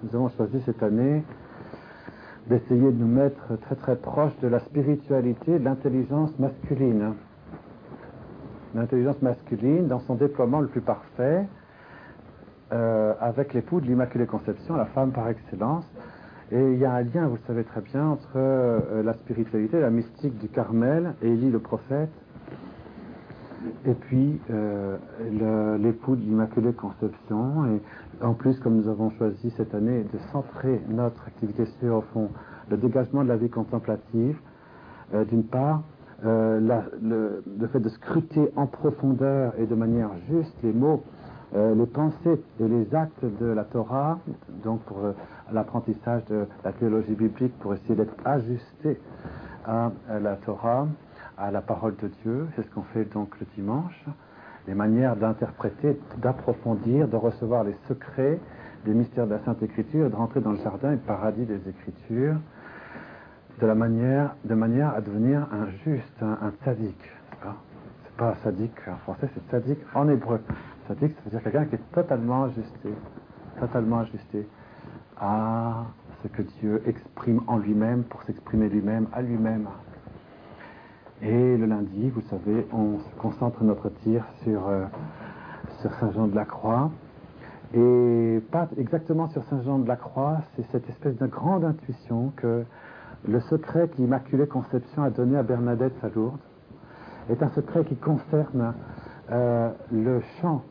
nous avons choisi cette année d'essayer de nous mettre très très proche de la spiritualité, de l'intelligence masculine. L'intelligence masculine dans son déploiement le plus parfait, avec l'époux de l'Immaculée Conception, la femme par excellence. Et il y a un lien, vous le savez très bien, entre la spiritualité, la mystique du Carmel, Élie le prophète, et puis l'époux de l'Immaculée Conception. Et en plus, comme nous avons choisi cette année de centrer notre activité sur, au fond, le dégagement de la vie contemplative, d'une part, le fait de scruter en profondeur et de manière juste les mots, les pensées et les actes de la Torah, donc pour l'apprentissage de la théologie biblique, pour essayer d'être ajusté à la Torah, à la parole de Dieu. C'est ce qu'on fait donc le dimanche. Les manières d'interpréter, d'approfondir, de recevoir les secrets des mystères de la Sainte Écriture et de rentrer dans le jardin et le paradis des Écritures de manière à devenir un juste, un tzaddik. C'est pas tzaddik en français, c'est tzaddik en hébreu. Tzaddik, ça veut dire quelqu'un qui est totalement ajusté à ce que Dieu exprime en lui-même pour s'exprimer lui-même à lui-même. Et le lundi, vous savez, on se concentre notre tir sur Saint Jean de la Croix. Et pas exactement sur Saint Jean de la Croix, c'est cette espèce de grande intuition que le secret que l'Immaculée Conception a donné à Bernadette à Lourdes est un secret qui concerne le chant,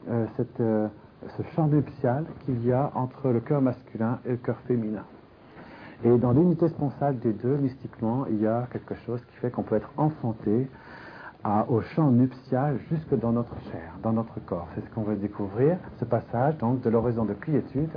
ce chant nuptial qu'il y a entre le cœur masculin et le cœur féminin. Et dans l'unité sponsale des deux, mystiquement, il y a quelque chose qui fait qu'on peut être enfanté au chant nuptial jusque dans notre chair, dans notre corps. C'est ce qu'on veut découvrir, ce passage donc de l'oraison de quiétude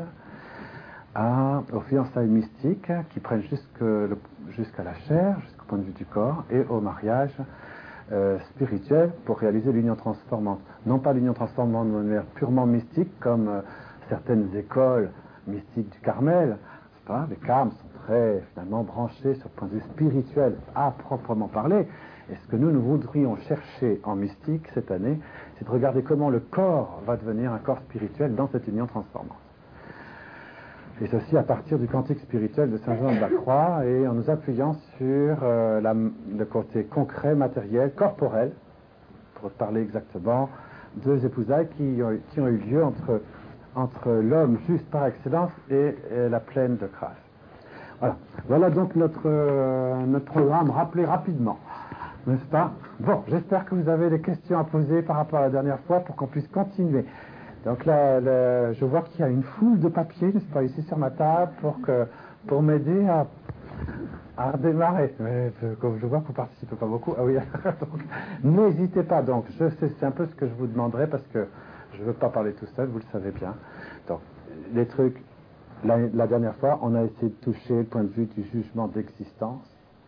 aux fiançailles mystiques qui prennent jusqu'à la chair, jusqu'au point de vue du corps, et au mariage spirituel pour réaliser l'union transformante. Non pas l'union transformante de manière purement mystique, comme certaines écoles mystiques du Carmel. Les carmes sont très finalement branchés sur le point de vue spirituel à proprement parler. Et ce que nous voudrions chercher en mystique cette année, c'est de regarder comment le corps va devenir un corps spirituel dans cette union transformante. Et ceci à partir du cantique spirituel de Saint Jean de la Croix et en nous appuyant sur le côté concret, matériel, corporel, pour parler exactement, deux épousailles qui ont eu lieu entre l'homme juste par excellence et la pleine de grâce. Voilà donc notre programme rappelé rapidement, n'est-ce pas? Bon, j'espère que vous avez des questions à poser par rapport à la dernière fois pour qu'on puisse continuer. Donc là, je vois qu'il y a une foule de papiers, n'est-ce pas, ici sur ma table pour m'aider à redémarrer. Mais comme je vois que vous ne participez pas beaucoup, ah oui, donc n'hésitez pas. Donc, c'est un peu ce que je vous demanderai parce que je ne veux pas parler tout seul, vous le savez bien. Donc, les trucs, la dernière fois, on a essayé de toucher le point de vue du jugement d'existence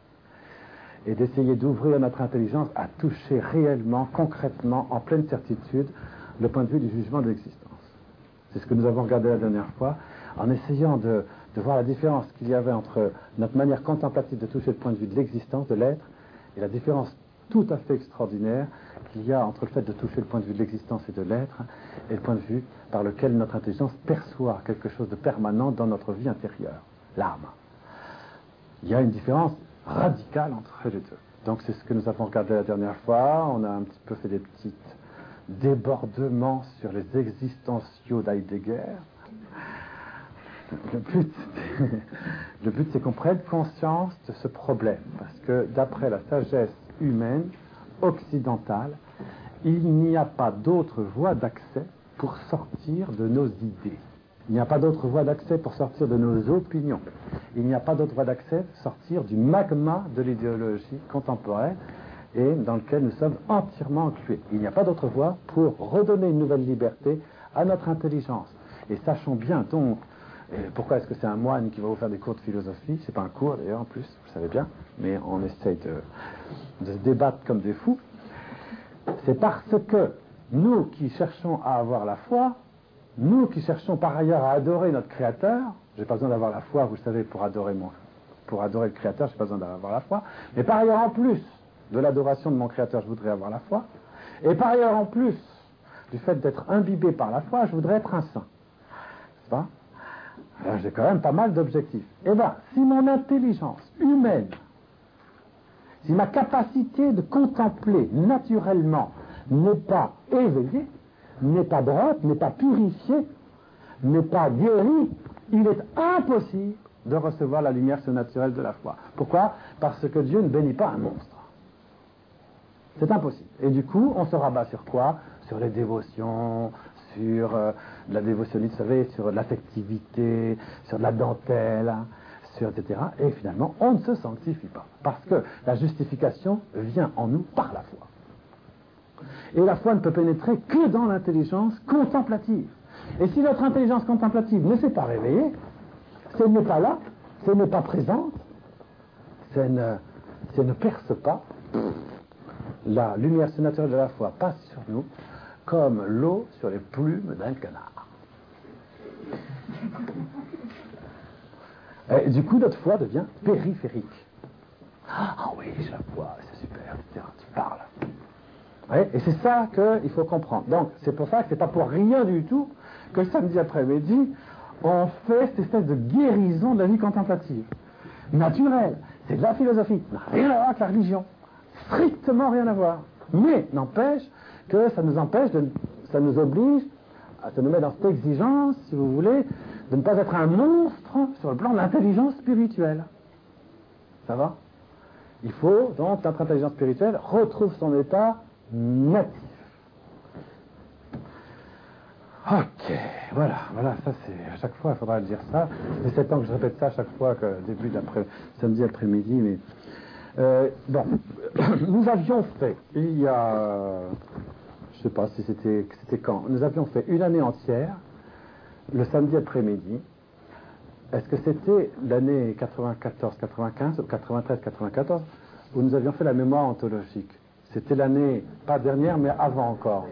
et d'essayer d'ouvrir notre intelligence à toucher réellement, concrètement, en pleine certitude, le point de vue du jugement de l'existence. C'est ce que nous avons regardé la dernière fois, en essayant de voir la différence qu'il y avait entre notre manière contemplative de toucher le point de vue de l'existence, de l'être, et la différence tout à fait extraordinaire qu'il y a entre le fait de toucher le point de vue de l'existence et de l'être, et le point de vue par lequel notre intelligence perçoit quelque chose de permanent dans notre vie intérieure, l'âme. Il y a une différence radicale entre les deux. Donc c'est ce que nous avons regardé la dernière fois. On a un petit peu fait des petits débordements sur les existentiaux d'Heidegger. Le but c'est qu'on prenne conscience de ce problème, parce que d'après la sagesse humaine occidentale, il n'y a pas d'autre voie d'accès pour sortir de nos idées. Il n'y a pas d'autre voie d'accès pour sortir de nos opinions. Il n'y a pas d'autre voie d'accès pour sortir du magma de l'idéologie contemporaine et dans lequel nous sommes entièrement inclus. Il n'y a pas d'autre voie pour redonner une nouvelle liberté à notre intelligence. Et sachons bien donc, pourquoi est-ce que c'est un moine qui va vous faire des cours de philosophie? C'est pas un cours d'ailleurs en plus, vous le savez bien, mais on essaye de se débattre comme des fous. C'est parce que nous qui cherchons à avoir la foi, nous qui cherchons par ailleurs à adorer notre Créateur, j'ai pas besoin d'avoir la foi, vous le savez, pour adorer le Créateur, j'ai pas besoin d'avoir la foi, mais par ailleurs en plus de l'adoration de mon Créateur, je voudrais avoir la foi, et par ailleurs en plus du fait d'être imbibé par la foi, je voudrais être un saint. C'est pas? Alors, j'ai quand même pas mal d'objectifs. Eh bien, si mon intelligence humaine, si ma capacité de contempler naturellement n'est pas éveillée, n'est pas droite, n'est pas purifiée, n'est pas guérie, il est impossible de recevoir la lumière surnaturelle de la foi. Pourquoi? Parce que Dieu ne bénit pas un monstre. C'est impossible. Et du coup, on se rabat sur quoi? Sur les dévotions, sur la dévotionnité, vous savez, sur l'affectivité, sur la dentelle, sur etc. Et finalement, on ne se sanctifie pas. Parce que la justification vient en nous par la foi. Et la foi ne peut pénétrer que dans l'intelligence contemplative. Et si notre intelligence contemplative ne s'est pas réveillée, si elle n'est pas là, si elle n'est pas présente, si elle ne perce pas, la lumière surnaturelle de la foi passe sur nous comme l'eau sur les plumes d'un canard. Et du coup, notre foi devient périphérique. Ah oui, j'ai la foi, c'est super, etc. Tu parles. Ouais, et c'est ça qu'il faut comprendre. Donc, c'est pour ça que c'est pas pour rien du tout que le samedi après-midi, on fait cette espèce de guérison de la vie contemplative. Naturelle. C'est de la philosophie. Ça n'a rien à voir avec la religion. Strictement rien à voir. Mais, n'empêche que ça nous oblige, ça nous met dans cette exigence, si vous voulez, de ne pas être un monstre sur le plan de l'intelligence spirituelle. Ça va? Il faut, donc, notre intelligence spirituelle retrouve son état natif. Ok, voilà, ça c'est, à chaque fois il faudra le dire ça. Ça fait 7 ans que je répète ça à chaque fois, que début samedi après-midi, mais bon, nous avions fait, il y a, je sais pas si c'était quand, nous avions fait une année entière, le samedi après-midi. Est-ce que c'était l'année 94-95 ou 93-94 où nous avions fait la mémoire ontologique? C'était l'année, pas dernière, mais avant encore.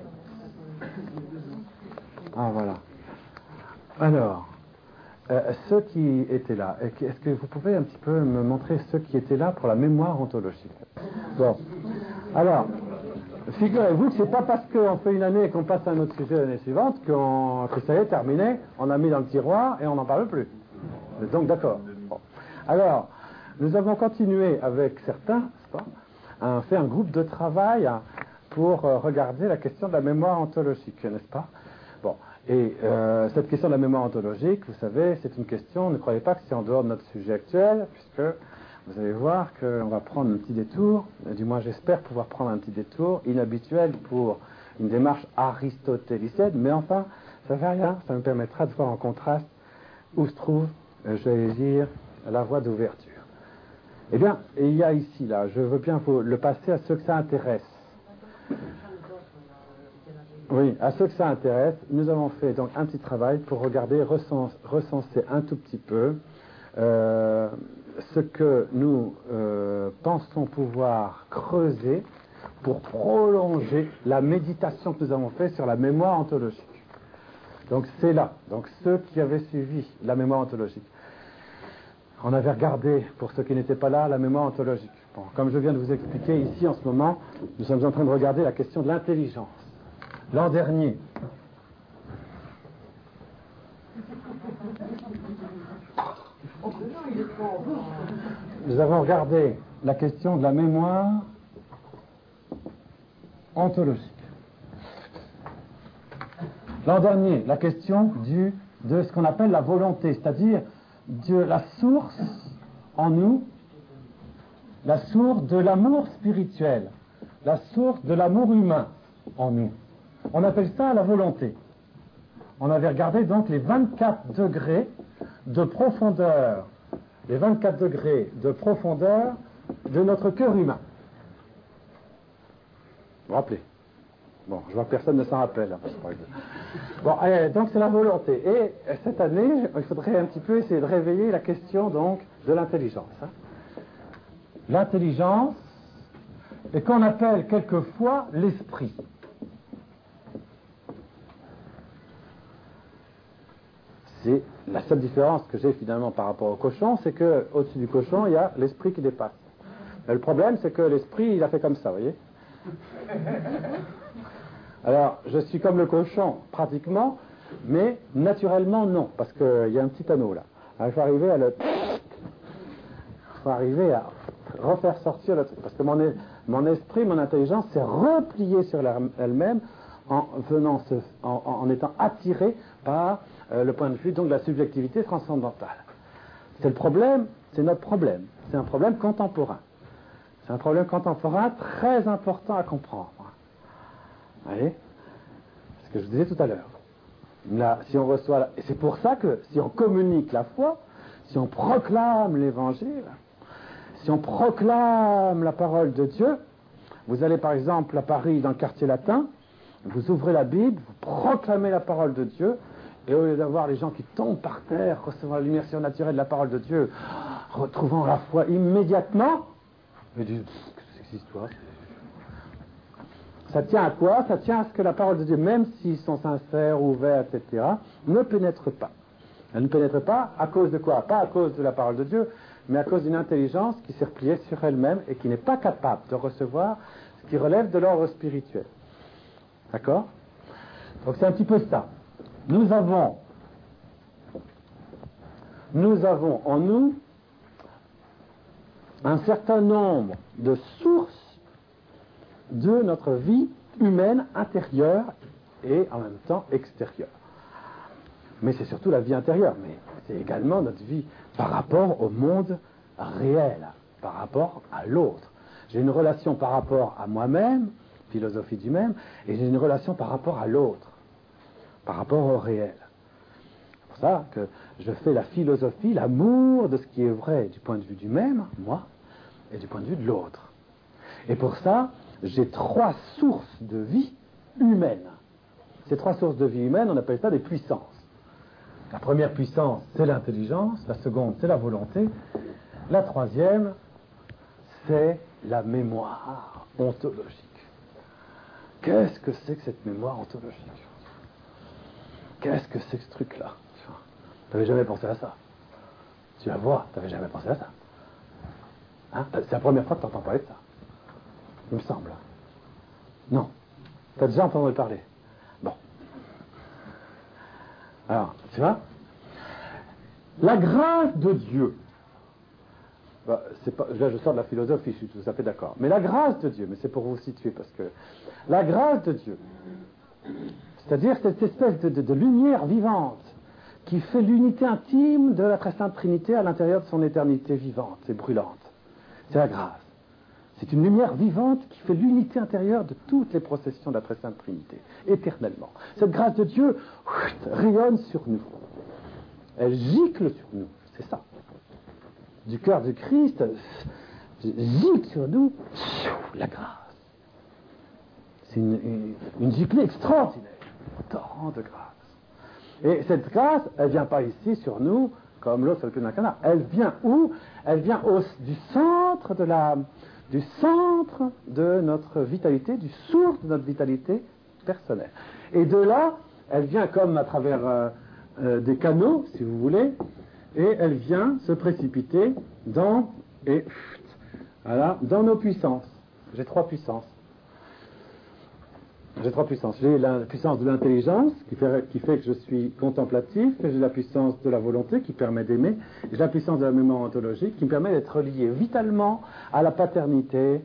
Ah, voilà. Alors, ceux qui étaient là, est-ce que vous pouvez un petit peu me montrer ceux qui étaient là pour la mémoire ontologique? Bon. Alors, figurez-vous que c'est pas parce qu'on fait une année et qu'on passe à un autre sujet l'année suivante que ça y est, terminé, on a mis dans le tiroir et on n'en parle plus. Donc, d'accord. Bon. Alors, nous avons continué avec certains, n'est-ce pas, fait un groupe de travail pour regarder la question de la mémoire ontologique, n'est-ce pas? Bon, et cette question de la mémoire ontologique, vous savez, c'est une question, ne croyez pas que c'est en dehors de notre sujet actuel, puisque vous allez voir qu'on va prendre un petit détour, du moins j'espère pouvoir prendre un petit détour inhabituel pour une démarche aristotélicienne, mais enfin, ça ne fait rien, ça me permettra de voir en contraste où se trouve, j'allais dire, la voie d'ouverture. Eh bien, il y a ici, là, je veux bien vous le passer à ceux que ça intéresse. Oui, à ceux que ça intéresse, nous avons fait donc un petit travail pour regarder, recenser un tout petit peu ce que nous pensons pouvoir creuser pour prolonger la méditation que nous avons faite sur la mémoire ontologique. Donc c'est là, donc ceux qui avaient suivi la mémoire ontologique. On avait regardé, pour ceux qui n'étaient pas là, la mémoire ontologique. Bon, comme je viens de vous expliquer ici en ce moment, nous sommes en train de regarder la question de l'intelligence. L'an dernier, nous avons regardé la question de la mémoire ontologique. L'an dernier, la question de ce qu'on appelle la volonté, c'est-à-dire de la source en nous, la source de l'amour spirituel, la source de l'amour humain en nous. On appelle ça la volonté. On avait regardé donc les 24 degrés de profondeur, les 24 degrés de profondeur de notre cœur humain. Vous vous rappelez? Bon, je vois que personne ne s'en rappelle. Bon, donc c'est la volonté. Et cette année, il faudrait un petit peu essayer de réveiller la question donc de l'intelligence. Hein. L'intelligence est qu'on appelle quelquefois l'esprit. C'est la seule différence que j'ai finalement par rapport au cochon, c'est que au-dessus du cochon, il y a l'esprit qui dépasse. Mais le problème, c'est que l'esprit, il a fait comme ça, vous voyez. Alors, je suis comme le cochon, pratiquement, mais naturellement non, parce qu'il y a un petit anneau là. Alors, il faut arriver à refaire sortir le truc, parce que mon esprit, mon intelligence s'est repliée sur elle-même en étant attiré par le point de vue donc de la subjectivité transcendantale. C'est le problème, c'est notre problème. C'est un problème contemporain. C'est un problème contemporain très important à comprendre. Vous voyez ? Ce que je vous disais tout à l'heure. Là, si on reçoit, et c'est pour ça que si on communique la foi, si on proclame l'évangile, si on proclame la parole de Dieu, vous allez par exemple à Paris dans le quartier latin, vous ouvrez la Bible, vous proclamez la parole de Dieu, et au lieu d'avoir les gens qui tombent par terre, recevant la lumière surnaturelle de la parole de Dieu, retrouvant la foi immédiatement, ils disent, qu'est-ce que c'est que cette histoire ? Ça tient à quoi ? Ça tient à ce que la parole de Dieu, même s'ils sont sincères, ouverts, etc., ne pénètre pas. Elle ne pénètre pas à cause de quoi ? Pas à cause de la parole de Dieu, mais à cause d'une intelligence qui s'est repliée sur elle-même et qui n'est pas capable de recevoir ce qui relève de l'ordre spirituel. D'accord ? Donc c'est un petit peu ça. Nous avons en nous un certain nombre de sources de notre vie humaine intérieure et en même temps extérieure. Mais c'est surtout la vie intérieure, mais c'est également notre vie par rapport au monde réel, par rapport à l'autre. J'ai une relation par rapport à moi-même, philosophie du même, et j'ai une relation par rapport à l'autre, par rapport au réel. C'est pour ça que je fais la philosophie, l'amour de ce qui est vrai du point de vue du même, moi, et du point de vue de l'autre. Et pour ça, j'ai 3 sources de vie humaine. Ces 3 sources de vie humaine, on appelle ça des puissances. La première puissance, c'est l'intelligence. La seconde, c'est la volonté. La troisième, c'est la mémoire ontologique. Qu'est-ce que c'est que cette mémoire ontologique ? Qu'est-ce que c'est que ce truc-là ? Tu n'avais jamais pensé à ça. Tu la vois, tu n'avais jamais pensé à ça. Hein ? C'est la première fois que tu entends parler de ça. Il me semble. Non. Tu as déjà entendu parler. Bon. Alors, tu vois, la grâce de Dieu, c'est pas, là je sors de la philosophie, je suis tout à fait d'accord, mais la grâce de Dieu, mais c'est pour vous situer, parce que la grâce de Dieu, c'est-à-dire cette espèce de lumière vivante qui fait l'unité intime de la très sainte Trinité à l'intérieur de son éternité vivante et brûlante, c'est la grâce. C'est une lumière vivante qui fait l'unité intérieure de toutes les processions de la très sainte Trinité, éternellement. Cette grâce de Dieu rayonne sur nous. Elle gicle sur nous, c'est ça. Du cœur du Christ, gicle sur nous la grâce. C'est une giclée extraordinaire, un torrent de grâce. Et cette grâce, elle ne vient pas ici sur nous, comme l'eau sur le pied d'un canard. Elle vient où ? Elle vient du centre de notre vitalité, du source de notre vitalité personnelle. Et de là, elle vient comme à travers des canaux, si vous voulez, et elle vient se précipiter dans nos puissances. J'ai 3 puissances. J'ai la puissance de l'intelligence, qui fait que je suis contemplatif, et j'ai la puissance de la volonté, qui permet d'aimer, et j'ai la puissance de la mémoire ontologique, qui me permet d'être lié vitalement à la paternité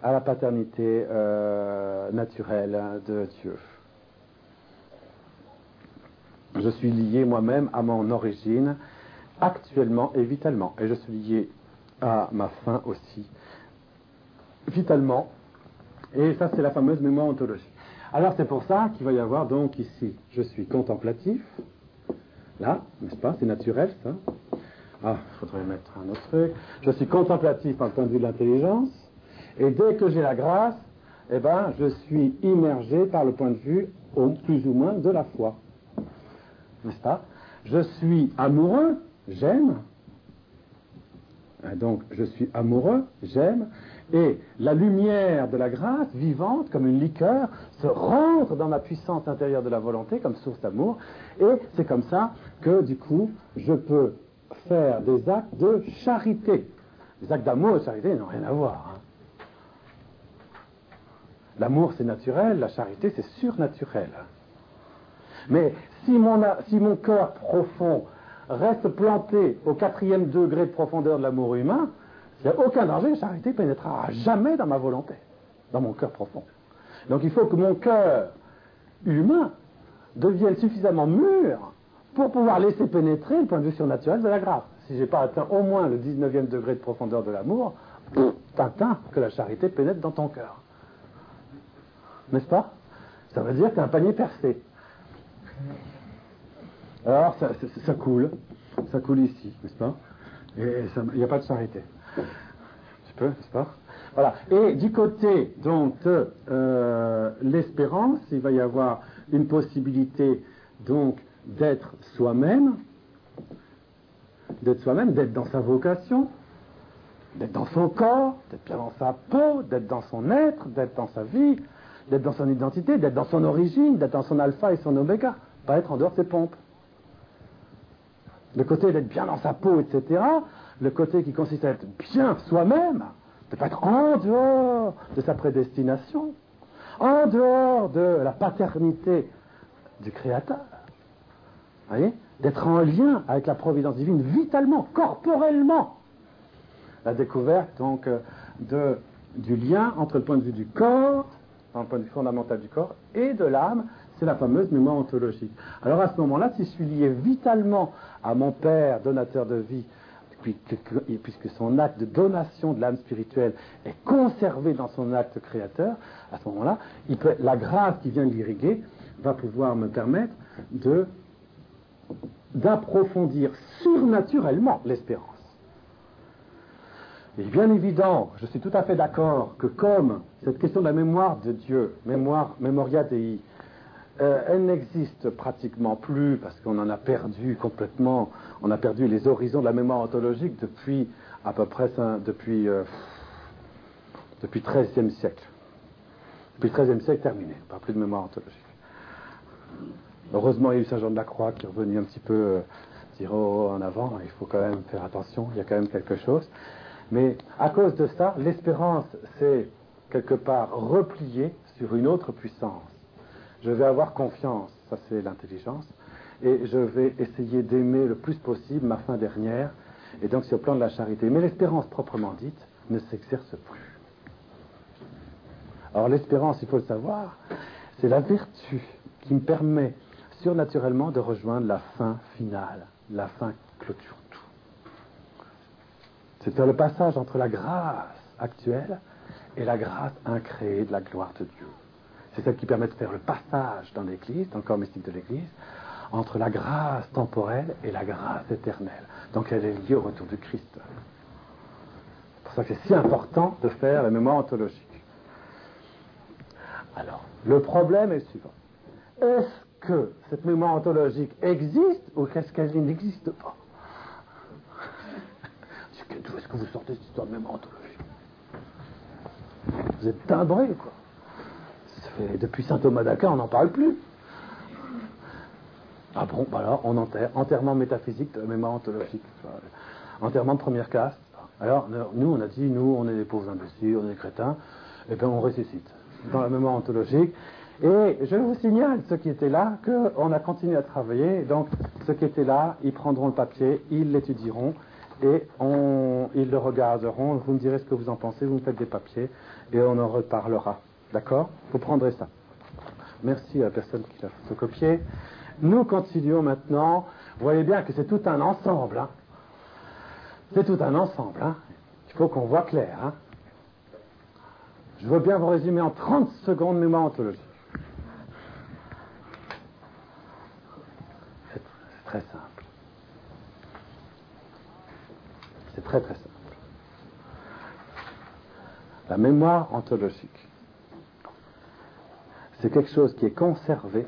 naturelle de Dieu. Je suis lié moi-même à mon origine, actuellement et vitalement, et je suis lié à ma fin aussi, vitalement, et ça c'est la fameuse mémoire ontologique. Alors c'est pour ça qu'il va y avoir donc ici, je suis contemplatif, là, n'est-ce pas, c'est naturel ça. Ah, il faudrait mettre un autre truc. Je suis contemplatif par le point de vue de l'intelligence, et dès que j'ai la grâce, eh ben, je suis immergé par le point de vue, plus ou moins, de la foi. N'est-ce pas ? Je suis amoureux, j'aime. Donc, je suis amoureux, j'aime. Et la lumière de la grâce, vivante, comme une liqueur, se rentre dans ma puissance intérieure de la volonté, comme source d'amour. Et c'est comme ça que, du coup, je peux faire des actes de charité. Les actes d'amour et de charité n'ont rien à voir. Hein. L'amour, c'est naturel, la charité, c'est surnaturel. Mais si mon cœur profond reste planté au 4e degré de profondeur de l'amour humain, il n'y a aucun danger, la charité pénétrera jamais dans ma volonté, dans mon cœur profond. Donc il faut que mon cœur humain devienne suffisamment mûr pour pouvoir laisser pénétrer le point de vue surnaturel de la grâce. Si je n'ai pas atteint au moins le 19e degré de profondeur de l'amour, t'atteins que la charité pénètre dans ton cœur. N'est-ce pas? Ça veut dire que tu as un panier percé. Alors, ça coule ici, n'est-ce pas? Et il n'y a pas de charité. Tu peux, n'est-ce pas? Voilà. Et du côté, donc, de l'espérance, il va y avoir une possibilité, donc, d'être soi-même, d'être dans sa vocation, d'être dans son corps, d'être bien dans sa peau, d'être dans son être, d'être dans sa vie, d'être dans son identité, d'être dans son origine, d'être dans son alpha et son oméga, pas être en dehors de ses pompes. Le côté d'être bien dans sa peau, etc., le côté qui consiste à être bien soi-même, de ne pas être en dehors de sa prédestination, en dehors de la paternité du Créateur. Vous voyez? D'être en lien avec la providence divine, vitalement, corporellement. La découverte, donc, du lien entre le point de vue du corps, dans le point de vue fondamental du corps, et de l'âme, c'est la fameuse mémoire ontologique. Alors à ce moment-là, si je suis lié vitalement à mon Père, donateur de vie, puisque son acte de donation de l'âme spirituelle est conservé dans son acte créateur, à ce moment-là, la grâce qui vient de l'irriguer va pouvoir me permettre d'approfondir surnaturellement l'espérance. Il est bien évident, je suis tout à fait d'accord, que comme cette question de la mémoire de Dieu, Memoria Dei, elle n'existe pratiquement plus parce qu'on en a perdu complètement, on a perdu les horizons de la mémoire ontologique depuis à peu près depuis le XIIIe siècle. Depuis le XIIIe siècle terminé, pas plus de mémoire ontologique. Heureusement, il y a eu Saint Jean de la Croix qui est revenu un petit peu dire en avant, il faut quand même faire attention, il y a quand même quelque chose. Mais à cause de ça, l'espérance s'est quelque part repliée sur une autre puissance. Je vais avoir confiance, ça c'est l'intelligence, et je vais essayer d'aimer le plus possible ma fin dernière, et donc c'est au plan de la charité. Mais l'espérance proprement dite ne s'exerce plus. Alors l'espérance, il faut le savoir, c'est la vertu qui me permet surnaturellement de rejoindre la fin finale, la fin qui clôture tout. C'est le passage entre la grâce actuelle et la grâce incréée de la gloire de Dieu. C'est celle qui permet de faire le passage dans l'Église, dans le corps mystique de l'Église, entre la grâce temporelle et la grâce éternelle. Donc elle est liée au retour du Christ. C'est pour ça que c'est si important de faire la mémoire ontologique. Alors, le problème est le suivant. Est-ce que cette mémoire ontologique existe ou est-ce qu'elle n'existe pas? D'où est-ce que vous sortez cette histoire de mémoire ontologique? Vous êtes timbrés, quoi. Depuis saint Thomas d'Aquin, on n'en parle plus. Ah bon, alors on enterre. Enterrement métaphysique de mémoire ontologique. Enterrement de première classe. Alors, nous, on a dit, nous, on est des pauvres imbéciles, on est des crétins, et bien on ressuscite dans la mémoire ontologique. Et je vous signale, ceux qui étaient là, qu'on a continué à travailler. Donc, ceux qui étaient là, ils prendront le papier, ils l'étudieront, et ils le regarderont. Vous me direz ce que vous en pensez, vous me faites des papiers, et on en reparlera. D'accord? Vous prendrez ça. Merci à la personne qui l'a photocopié. Nous continuons maintenant. Vous voyez bien que c'est tout un ensemble. Hein. C'est tout un ensemble. Hein. Il faut qu'on voit clair. Hein. Je veux bien vous résumer en 30 secondes mémoire ontologique. C'est très simple. C'est très très simple. La mémoire ontologique, c'est quelque chose qui est conservé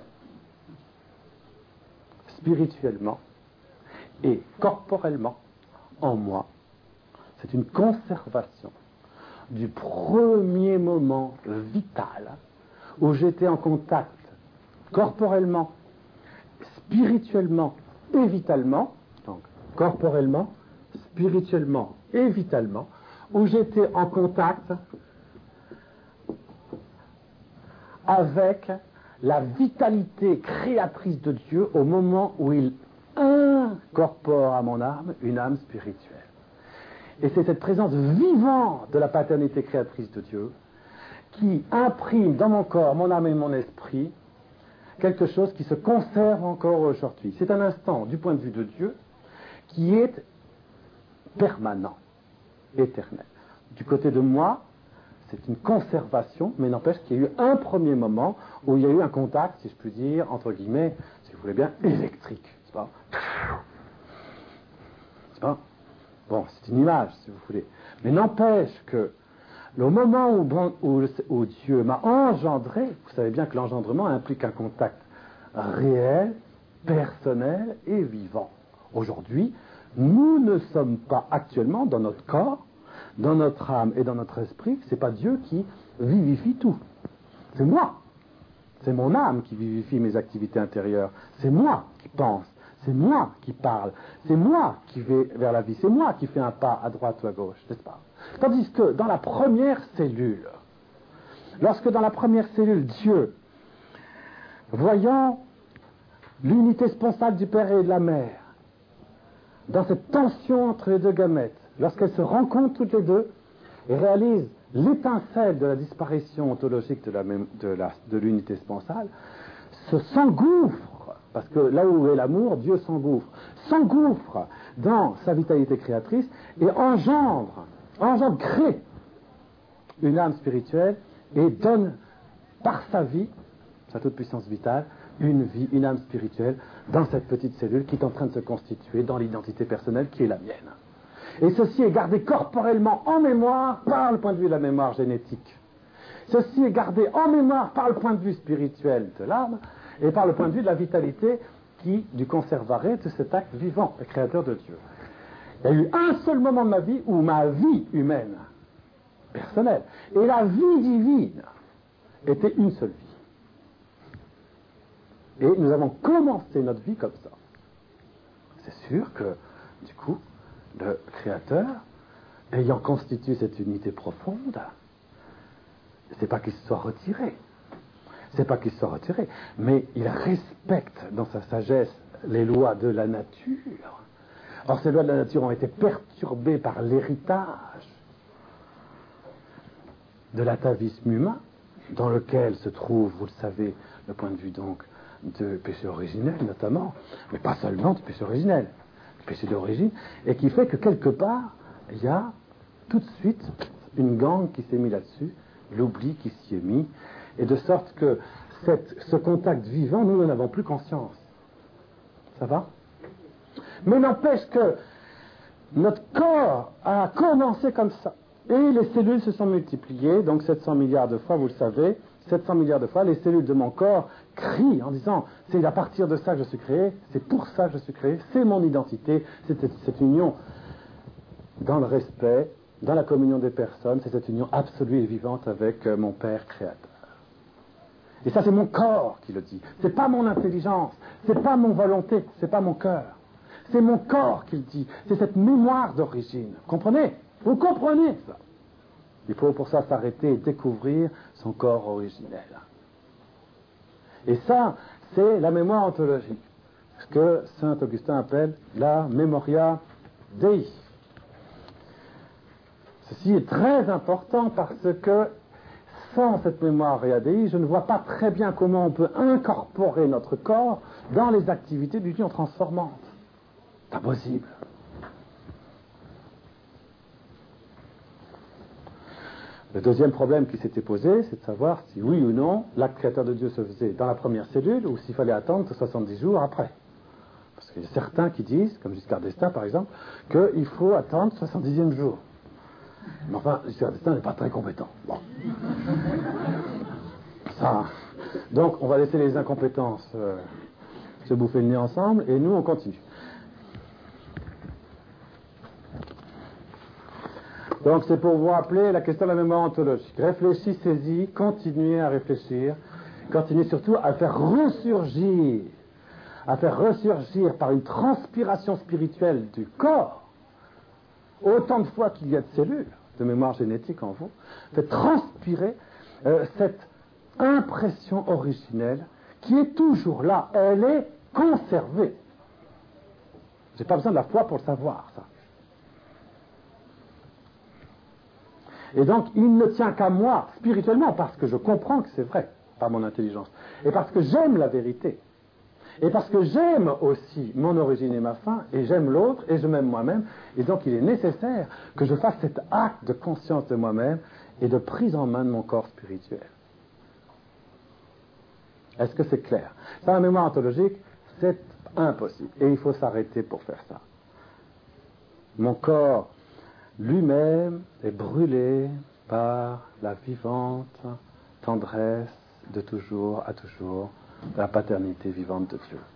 spirituellement et corporellement en moi. C'est une conservation du premier moment vital où j'étais en contact corporellement, spirituellement et vitalement, donc corporellement, spirituellement et vitalement, où j'étais en contact avec la vitalité créatrice de Dieu au moment où il incorpore à mon âme une âme spirituelle. Et c'est cette présence vivante de la paternité créatrice de Dieu qui imprime dans mon corps, mon âme et mon esprit quelque chose qui se conserve encore aujourd'hui. C'est un instant, du point de vue de Dieu, qui est permanent, éternel. Du côté de moi, c'est une conservation, mais n'empêche qu'il y a eu un premier moment où il y a eu un contact, si je puis dire, entre guillemets, si vous voulez bien, électrique. C'est pas? C'est pas? Bon, c'est une image, si vous voulez. Mais n'empêche que le moment où Dieu m'a engendré, vous savez bien que l'engendrement implique un contact réel, personnel et vivant. Aujourd'hui, nous ne sommes pas actuellement dans notre corps, dans notre âme et dans notre esprit, c'est pas Dieu qui vivifie tout. C'est moi. C'est mon âme qui vivifie mes activités intérieures. C'est moi qui pense. C'est moi qui parle. C'est moi qui vais vers la vie. C'est moi qui fais un pas à droite ou à gauche, n'est-ce pas? Tandis que dans la première cellule, lorsque dans la première cellule, Dieu, voyant l'unité sponsale du Père et de la Mère, dans cette tension entre les deux gamètes, lorsqu'elles se rencontrent toutes les deux et réalisent l'étincelle de la disparition ontologique de l'unité sponsale, s'engouffre, parce que là où est l'amour, Dieu s'engouffre dans sa vitalité créatrice et engendre, crée une âme spirituelle et donne par sa vie, sa toute puissance vitale, une âme spirituelle dans cette petite cellule qui est en train de se constituer dans l'identité personnelle qui est la mienne. Et ceci est gardé corporellement en mémoire par le point de vue de la mémoire génétique. Ceci est gardé en mémoire par le point de vue spirituel de l'âme et par le point de vue de la vitalité du conservaré de cet acte vivant, le créateur de Dieu. Il y a eu un seul moment de ma vie où ma vie humaine, personnelle, et la vie divine étaient une seule vie. Et nous avons commencé notre vie comme ça. C'est sûr que, du coup, le Créateur, ayant constitué cette unité profonde, c'est pas qu'il se soit retiré. Mais il respecte dans sa sagesse les lois de la nature. Or, ces lois de la nature ont été perturbées par l'héritage de l'atavisme humain, dans lequel se trouve, vous le savez, le point de vue donc de péché originel notamment, mais pas seulement du péché originel, du péché d'origine, et qui fait que quelque part, il y a tout de suite une gangue qui s'est mise là-dessus, l'oubli qui s'y est mis, et de sorte que ce contact vivant, nous n'en avons plus conscience. Ça va? Mais n'empêche que notre corps a commencé comme ça. Et les cellules se sont multipliées, donc 700 milliards de fois, vous le savez, 700 milliards de fois, les cellules de mon corps crient en disant, c'est à partir de ça que je suis créé, c'est pour ça que je suis créé, c'est mon identité, c'est cette union dans le respect, dans la communion des personnes, c'est cette union absolue et vivante avec mon Père créateur. Et ça, c'est mon corps qui le dit. C'est pas mon intelligence, c'est pas mon volonté, c'est pas mon cœur. C'est mon corps qui le dit. C'est cette mémoire d'origine. Comprenez? Vous comprenez ça? Il faut pour ça s'arrêter et découvrir son corps originel. Et ça, c'est la mémoire ontologique. Ce que saint Augustin appelle la memoria Dei. Ceci est très important parce que sans cette mémoire Dei, je ne vois pas très bien comment on peut incorporer notre corps dans les activités d'union transformante. C'est impossible. Le deuxième problème qui s'était posé, c'est de savoir si oui ou non l'acte créateur de Dieu se faisait dans la première cellule ou s'il fallait attendre 70 jours après. Parce qu'il y a certains qui disent, comme Giscard d'Estaing par exemple, qu'il faut attendre 70e jour. Mais enfin, Giscard d'Estaing n'est pas très compétent. Bon. Ça. Donc, on va laisser les incompétences se bouffer le nez ensemble et nous, on continue. Donc, c'est pour vous rappeler la question de la mémoire ontologique. Réfléchissez-y, continuez à réfléchir, continuez surtout à faire ressurgir par une transpiration spirituelle du corps, autant de fois qu'il y a de cellules de mémoire génétique en vous, faites transpirer cette impression originelle qui est toujours là. Elle est conservée. J'ai pas besoin de la foi pour le savoir, ça. Et donc, il ne tient qu'à moi, spirituellement, parce que je comprends que c'est vrai, par mon intelligence, et parce que j'aime la vérité, et parce que j'aime aussi mon origine et ma fin, et j'aime l'autre, et je m'aime moi-même, et donc il est nécessaire que je fasse cet acte de conscience de moi-même et de prise en main de mon corps spirituel. Est-ce que c'est clair? Dans la mémoire ontologique, c'est impossible, et il faut s'arrêter pour faire ça. Mon corps lui-même est brûlé par la vivante tendresse de toujours à toujours, de la paternité vivante de Dieu.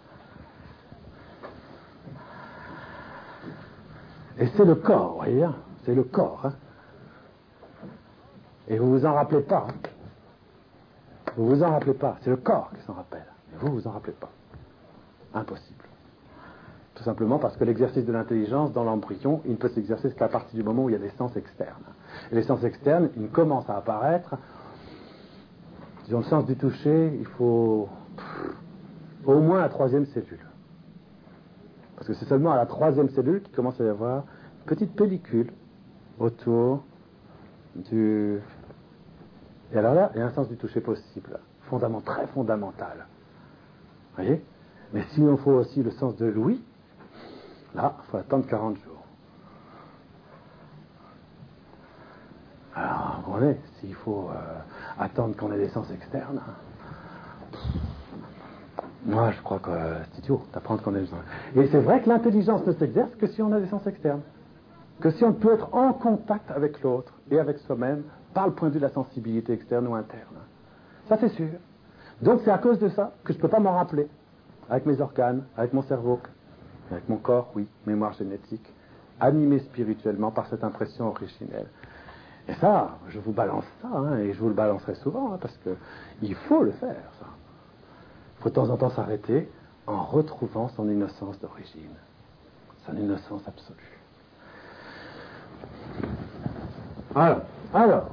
Et c'est le corps, vous voyez, hein, c'est le corps. Hein. Et vous vous en rappelez pas. Hein. Vous vous en rappelez pas. C'est le corps qui s'en rappelle. Et vous vous en rappelez pas. Impossible. Tout simplement parce que l'exercice de l'intelligence dans l'embryon, il ne peut s'exercer qu'à partir du moment où il y a des sens externes. Et les sens externes, ils commencent à apparaître. Disons, le sens du toucher, il faut au moins la 3e cellule. Parce que c'est seulement à la 3e cellule qu'il commence à y avoir une petite pellicule autour du... Et alors là, il y a un sens du toucher possible, très fondamental. Vous voyez? Mais s'il nous faut aussi le sens de l'ouïe, là, il faut attendre 40 jours. Alors, vous comprenez, s'il faut attendre qu'on ait des sens externes, moi, je crois que c'est idiot d'apprendre qu'on a des sens. Et c'est vrai que l'intelligence ne s'exerce que si on a des sens externes. Que si on peut être en contact avec l'autre et avec soi-même par le point de vue de la sensibilité externe ou interne. Ça, c'est sûr. Donc, c'est à cause de ça que je ne peux pas m'en rappeler. Avec mes organes, avec mon cerveau, avec mon corps, oui, mémoire génétique, animé spirituellement par cette impression originelle. Et ça, je vous balance ça, hein, et je vous le balancerai souvent, hein, parce qu'il faut le faire, ça. Il faut de temps en temps s'arrêter en retrouvant son innocence d'origine, son innocence absolue. Alors,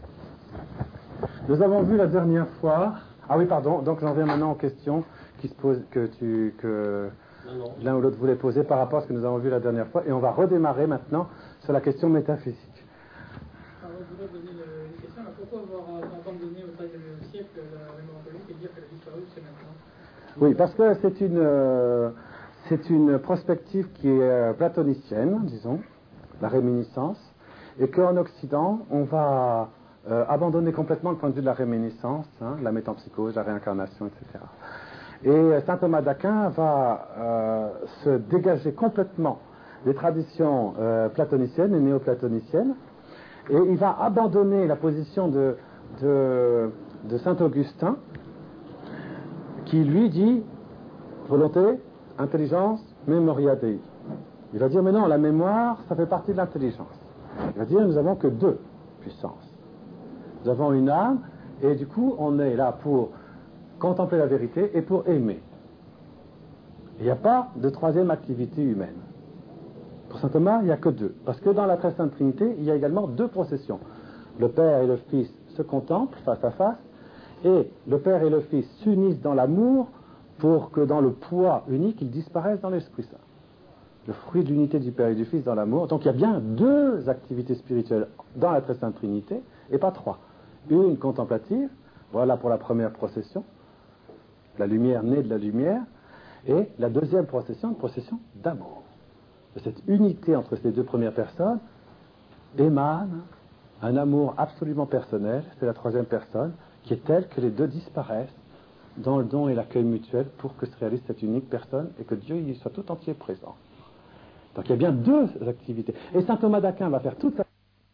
nous avons vu la dernière fois... Ah oui, pardon, donc j'en viens maintenant aux questions qui se posent, que l'un ou l'autre voulait poser par rapport à ce que nous avons vu la dernière fois, et on va redémarrer maintenant sur la question métaphysique. Alors, je voudrais poser une question. Pourquoi avoir abandonné au XIIIe siècle la mémoire ontologique et dire qu'elle a disparu, c'est maintenant? Oui, parce que c'est une prospective qui est platonicienne, disons, la réminiscence, et qu'en Occident, on va abandonner complètement le point de vue de la réminiscence, hein, la métempsychose, la réincarnation, etc. Et saint Thomas d'Aquin va se dégager complètement des traditions platoniciennes et néoplatoniciennes, et il va abandonner la position de saint Augustin, qui lui dit volonté, intelligence, memoria Dei. Il va dire mais non, la mémoire, ça fait partie de l'intelligence. Il va dire nous n'avons que 2 puissances. Nous avons une âme, et du coup on est là pour contempler la vérité et pour aimer. Il n'y a pas de 3e activité humaine. Pour saint Thomas, il n'y a que 2. Parce que dans la Très Sainte Trinité, il y a également 2 processions. Le Père et le Fils se contemplent face à face, et le Père et le Fils s'unissent dans l'amour pour que dans le poids unique, ils disparaissent dans l'Esprit Saint. Le fruit de l'unité du Père et du Fils dans l'amour. Donc il y a bien 2 activités spirituelles dans la Très Sainte Trinité, et pas 3. Une contemplative, voilà pour la première procession, la lumière née de la lumière, et la deuxième procession, une procession d'amour. De cette unité entre ces 2 premières personnes émane un amour absolument personnel, c'est la 3e personne, qui est telle que les 2 disparaissent dans le don et l'accueil mutuel pour que se réalise cette unique personne et que Dieu y soit tout entier présent. Donc il y a bien 2 activités. Et saint Thomas d'Aquin va faire toute sa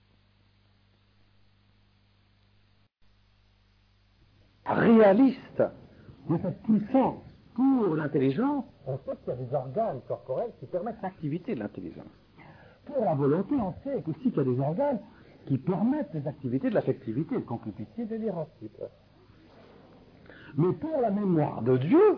réaliste de cette puissance pour l'intelligence. On sait qu'il y a des organes corporels qui permettent l'activité de l'intelligence. Pour la volonté, on sait aussi qu'il y a des organes qui permettent les activités de l'affectivité, de concupiscible et de l'irascible. Mais pour la mémoire de Dieu,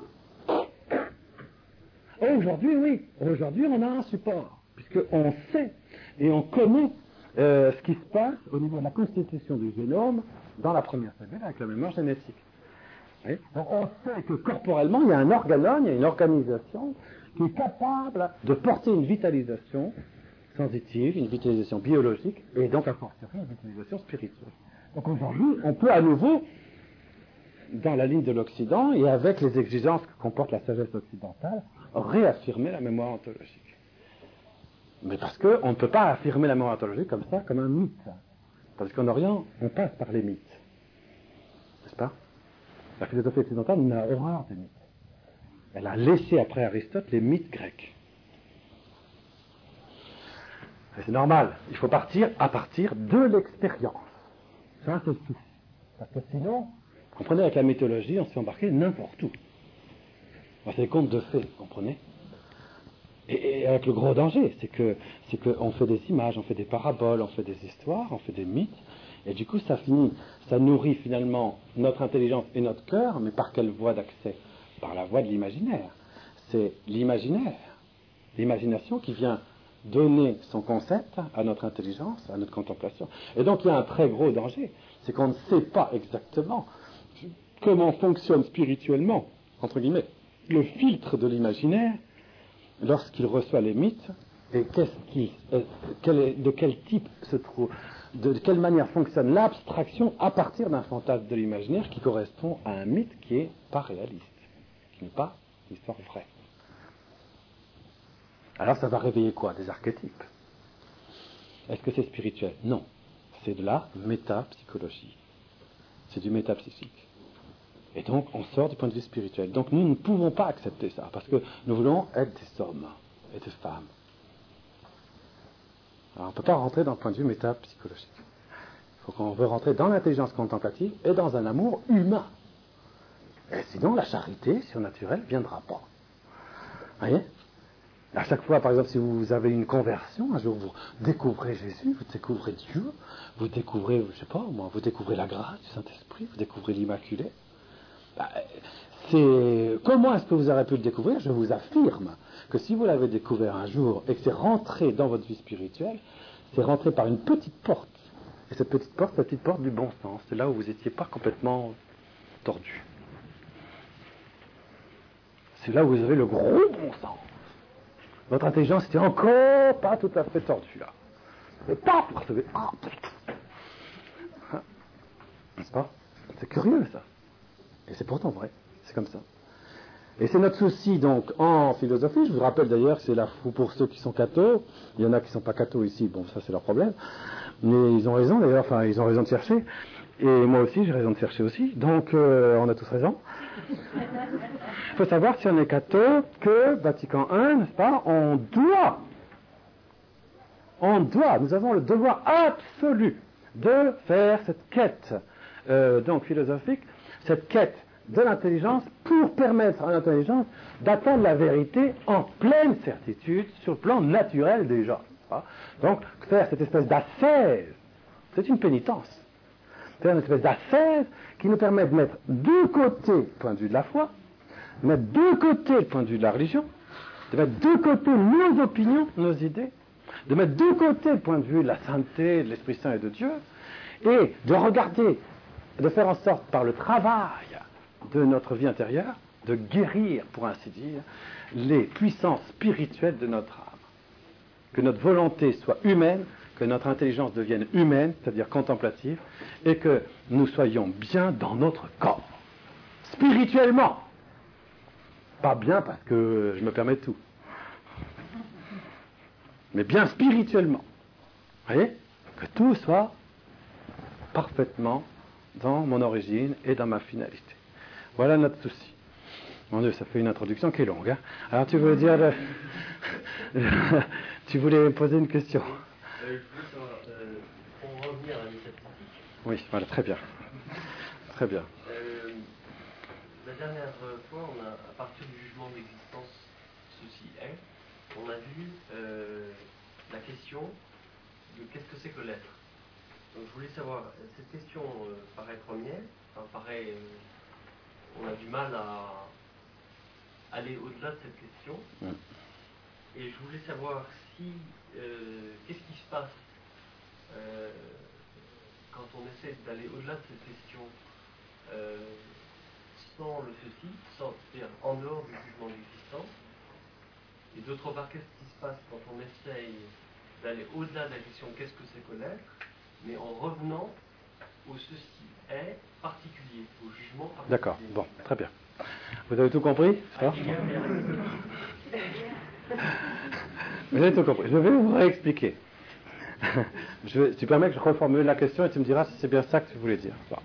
aujourd'hui, oui, aujourd'hui on a un support, puisqu'on sait et on connaît ce qui se passe au niveau de la constitution du génome dans la première cellule avec la mémoire génétique. Oui. Donc on sait que corporellement, il y a un organon, il y a une organisation qui est capable de porter une vitalisation sensitive, une vitalisation biologique, et donc à fortiori une vitalisation spirituelle. Donc aujourd'hui, on peut à nouveau, dans la ligne de l'Occident, et avec les exigences que comporte la sagesse occidentale, réaffirmer la mémoire ontologique. Mais parce qu'on ne peut pas affirmer la mémoire ontologique comme ça, comme un mythe. Parce qu'en Orient, on passe par les mythes. N'est-ce pas? La philosophie occidentale n'a horreur des mythes. Elle a laissé après Aristote les mythes grecs. Et c'est normal, il faut partir à partir de l'expérience. Ça, c'est le souci. Parce que sinon, comprenez, avec la mythologie, on se fait embarquer n'importe où. C'est des contes de fées, vous comprenez? Et avec le gros danger, c'est que on fait des images, on fait des paraboles, on fait des histoires, on fait des mythes, et du coup ça nourrit finalement notre intelligence et notre cœur, mais par quelle voie d'accès? Par la voie de l'imaginaire. C'est l'imaginaire, l'imagination qui vient donner son concept à notre intelligence, à notre contemplation. Et donc il y a un très gros danger, c'est qu'on ne sait pas exactement comment fonctionne spirituellement, entre guillemets, le filtre de l'imaginaire lorsqu'il reçoit les mythes, et de quel type se trouve, de quelle manière fonctionne l'abstraction à partir d'un fantasme de l'imaginaire qui correspond à un mythe qui n'est pas réaliste, qui n'est pas une histoire vraie. Alors ça va réveiller quoi? Des archétypes. Est-ce que c'est spirituel? Non. C'est de la métapsychologie. C'est du métapsychique. Et donc, on sort du point de vue spirituel. Donc, nous ne pouvons pas accepter ça, parce que nous voulons être des hommes et des femmes. Alors, on ne peut pas rentrer dans le point de vue métapsychologique. Il faut qu'on veut rentrer dans l'intelligence contemplative et dans un amour humain. Et sinon, la charité surnaturelle ne viendra pas. Vous voyez? À chaque fois, par exemple, si vous avez une conversion, un jour vous découvrez Jésus, vous découvrez Dieu, vous découvrez, je sais pas moi, vous découvrez la grâce du Saint-Esprit, vous découvrez l'Immaculée. Comment est-ce que vous aurez pu le découvrir? Je vous affirme que si vous l'avez découvert un jour et que c'est rentré dans votre vie spirituelle, c'est rentré par une petite porte. Et cette petite porte, c'est la petite porte du bon sens. C'est là où vous n'étiez pas complètement tordu. C'est là où vous avez le gros bon sens. Votre intelligence était encore pas tout à fait tordue là. Et paf, vous recevez. N'est-ce pas? C'est curieux ça. Et c'est pourtant vrai. C'est comme ça. Et c'est notre souci donc en philosophie. Je vous rappelle d'ailleurs que c'est là pour ceux qui sont cathos. Il y en a qui ne sont pas cathos ici. Bon, ça c'est leur problème. Mais ils ont raison d'ailleurs. Enfin, ils ont raison de chercher. Et moi aussi, j'ai raison de chercher aussi. Donc, on a tous raison. Il faut savoir, si on est catho, que Vatican I, n'est-ce pas, nous avons le devoir absolu de faire cette quête donc philosophique, cette quête de l'intelligence pour permettre à l'intelligence d'atteindre la vérité en pleine certitude sur le plan naturel déjà. Donc, faire cette espèce d'ascèse, c'est une pénitence. Faire une espèce d'ascèse qui nous permet de mettre de côté le point de vue de la foi, de mettre de côté le point de vue de la religion, de mettre de côté nos opinions, nos idées, de mettre de côté le point de vue de la sainteté, de l'Esprit Saint et de Dieu, et de regarder, de faire en sorte par le travail de notre vie intérieure, de guérir, pour ainsi dire, les puissances spirituelles de notre âme. Que notre volonté soit humaine, que notre intelligence devienne humaine, c'est-à-dire contemplative, et que nous soyons bien dans notre corps. Spirituellement. Pas bien parce que je me permets tout. Mais bien spirituellement. Vous voyez? Que tout soit parfaitement dans mon origine et dans ma finalité. Voilà notre souci. Mon Dieu, ça fait une introduction qui est longue. Hein? Alors tu veux dire... tu voulais me poser une question? Je voulais savoir, pour revenir à la métaphysique. Oui, voilà, très bien. Très bien. La dernière fois, à partir du jugement d'existence, ceci est, on a vu la question de qu'est-ce que c'est que l'être. Donc je voulais savoir, cette question paraît première, on a du mal à aller au-delà de cette question. Et je voulais savoir si, qu'est-ce qui se passe quand on essaie d'aller au-delà de cette question sans le ceci, c'est-à-dire en dehors du jugement d'existence, et d'autre part, qu'est-ce qui se passe quand on essaye d'aller au-delà de la question qu'est-ce que c'est que l'être, mais en revenant au ceci est particulier, au jugement particulier. D'accord, bon, très bien. Vous avez tout compris, ça? Vous avez tout compris. Je vais vous réexpliquer. Tu permets que je reformule la question et tu me diras si c'est bien ça que tu voulais dire. Bon.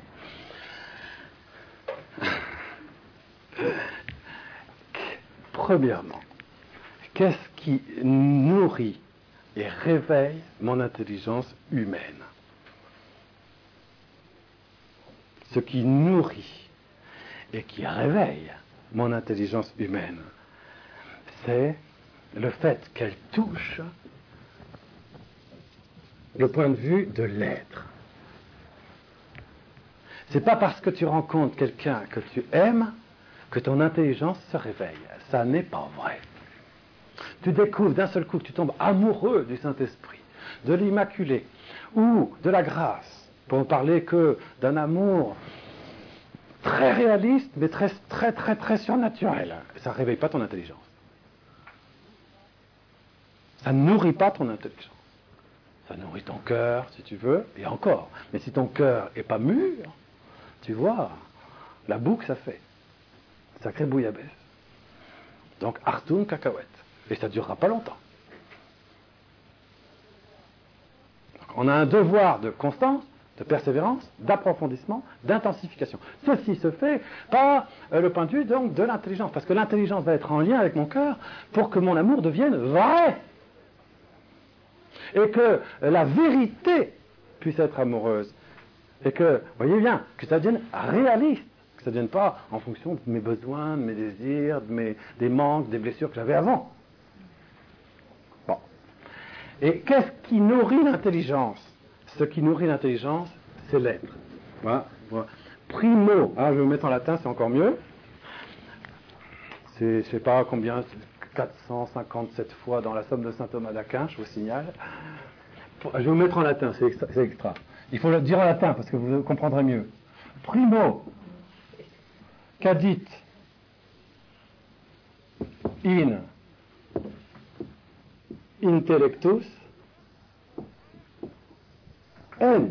Premièrement, qu'est-ce qui nourrit et réveille mon intelligence humaine? Ce qui nourrit et qui réveille mon intelligence humaine, c'est le fait qu'elle touche le point de vue de l'être. C'est pas parce que tu rencontres quelqu'un que tu aimes que ton intelligence se réveille. Ça n'est pas vrai. Tu découvres d'un seul coup que tu tombes amoureux du Saint-Esprit, de l'Immaculée ou de la grâce, pour ne parler que d'un amour très réaliste, mais très surnaturel. Ça ne réveille pas ton intelligence. Ça ne nourrit pas ton intelligence. Ça nourrit ton cœur, si tu veux, et encore. Mais si ton cœur n'est pas mûr, tu vois, la boue que ça fait. Sacrée bouillabaisse. Donc, Artoum, cacahuète. Et ça ne durera pas longtemps. Donc, on a un devoir de constance, de persévérance, d'approfondissement, d'intensification. Ceci se fait par le point de vue donc de l'intelligence, parce que l'intelligence va être en lien avec mon cœur pour que mon amour devienne vrai. Et que la vérité puisse être amoureuse. Et que, voyez bien, que ça devienne réaliste. Que ça ne devienne pas en fonction de mes besoins, de mes désirs, des manques, des blessures que j'avais avant. Bon. Et qu'est-ce qui nourrit l'intelligence? Ce qui nourrit l'intelligence, c'est l'être. Voilà. Voilà. Primo, je vais vous mettre en latin, c'est encore mieux. C'est, je ne sais pas combien, 457 fois dans la somme de saint Thomas d'Aquin, je vous signale. Je vais vous mettre en latin, c'est extra. Il faut le dire en latin parce que vous comprendrez mieux. Primo, cadit, in intellectus, ens.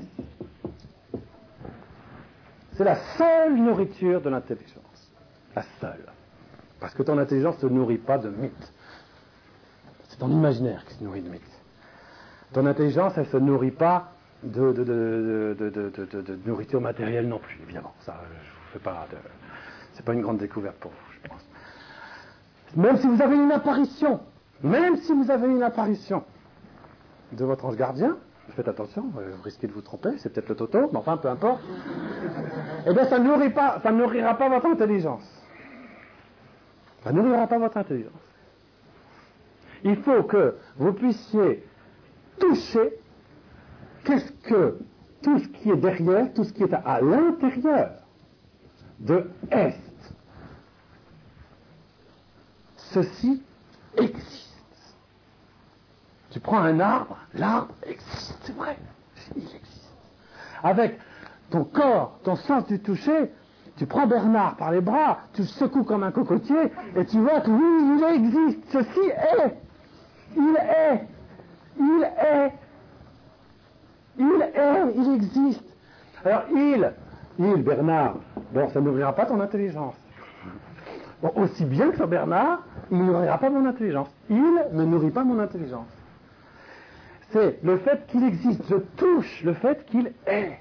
C'est la seule nourriture de l'intelligence. La seule. Parce que ton intelligence ne se nourrit pas de mythes. C'est ton imaginaire qui se nourrit de mythes. Ton intelligence, elle ne se nourrit pas de nourriture matérielle non plus, évidemment. Ça, je vous fais pas c'est pas une grande découverte pour vous, je pense. Même si vous avez une apparition de votre ange gardien, faites attention, vous risquez de vous tromper, c'est peut-être le toto, mais enfin, peu importe. Eh bien, ça ne nourrira pas votre intelligence. Ça ne nourrira pas votre intelligence. Il faut que vous puissiez toucher qu'est-ce que tout ce qui est derrière, tout ce qui est à l'intérieur de est. Ceci existe. Tu prends un arbre, l'arbre existe, c'est vrai, il existe. Avec ton corps, ton sens du toucher, tu prends Bernard par les bras, tu le secoues comme un cocotier, et tu vois que oui, il existe, ceci est, il existe. Alors Bernard, bon, ça n'ouvrira pas ton intelligence. Bon, aussi bien que ce Bernard, il ne nourrira pas mon intelligence. Il ne nourrit pas mon intelligence. C'est le fait qu'il existe. Je touche le fait qu'il est.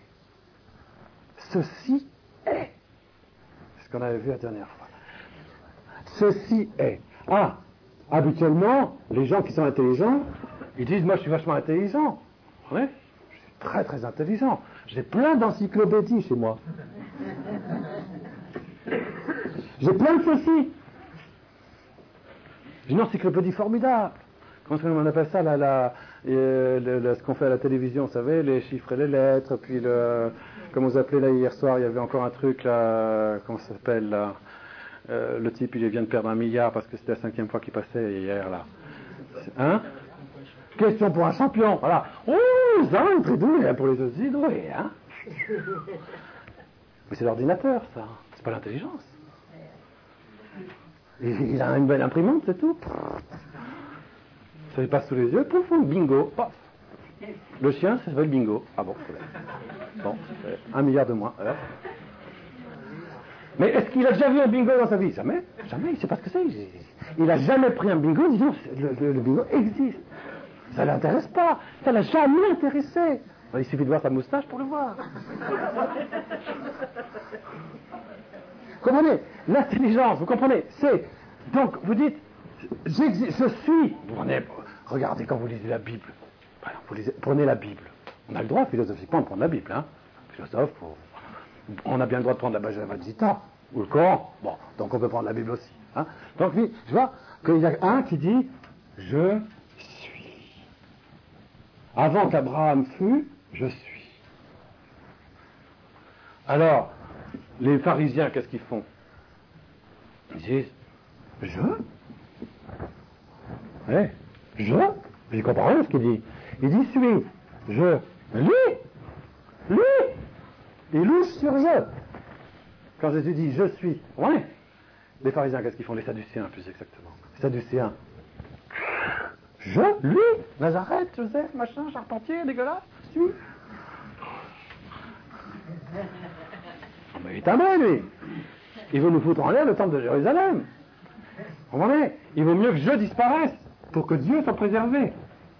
Ceci est. C'est ce qu'on avait vu la dernière fois. Ceci est. Habituellement, les gens qui sont intelligents, ils disent, moi je suis vachement intelligent. Oui, je suis très intelligent. J'ai plein d'encyclopédies chez moi. J'ai plein de ceci. J'ai une encyclopédie formidable. Comment on appelle ça, ce qu'on fait à la télévision, vous savez, les chiffres et les lettres, puis comme vous appelez là hier soir, il y avait encore un truc là, comment ça s'appelle là, le type il vient de perdre 1 milliard parce que c'était la 5e fois qu'il passait hier là. Hein? Question pour un champion, voilà. Oh, ça, un très doué pour les aussi doués, hein? Mais c'est l'ordinateur, ça. C'est pas l'intelligence. Il a une belle imprimante, c'est tout. Ça lui passe sous les yeux, pouf, bingo, paf. Le chien, ça s'appelle bingo. Ah bon, bon, 1 milliard de moins. Alors. Mais est-ce qu'il a déjà vu un bingo dans sa vie? Jamais, jamais, il ne sait pas ce que c'est. Il n'a jamais pris un bingo, disons, le bingo existe. Ça ne l'intéresse pas, ça ne l'a jamais intéressé. Il suffit de voir sa moustache pour le voir. Vous comprenez? L'intelligence, vous comprenez? C'est, donc, vous dites, je suis. Vous prenez, regardez quand vous lisez la Bible. Prenez la Bible. On a le droit, philosophiquement, de prendre la Bible. Hein. Philosophe, on a bien le droit de prendre la Bhagavad Gita, ou le Coran. Bon, donc on peut prendre la Bible aussi. Hein. Donc, je vois qu'il y a un qui dit, je suis. Avant qu'Abraham fût, je suis. Alors, les pharisiens, qu'est-ce qu'ils font? Ils disent, je? Ouais, je? J'ai compris rien ce qu'il dit. Il dit, suis. Je. Lui, il louche sur je. Quand Jésus dit, je suis. Ouais. Les pharisiens, qu'est-ce qu'ils font? Les sadducéens, plus exactement. Les sadducéens. Je, lui, Nazareth, Joseph, machin, charpentier, dégueulasse, suis. Mais il est un lui. Il veut nous foutre en l'air le temple de Jérusalem. Vous comprenez? Il vaut mieux que je disparaisse pour que Dieu soit préservé.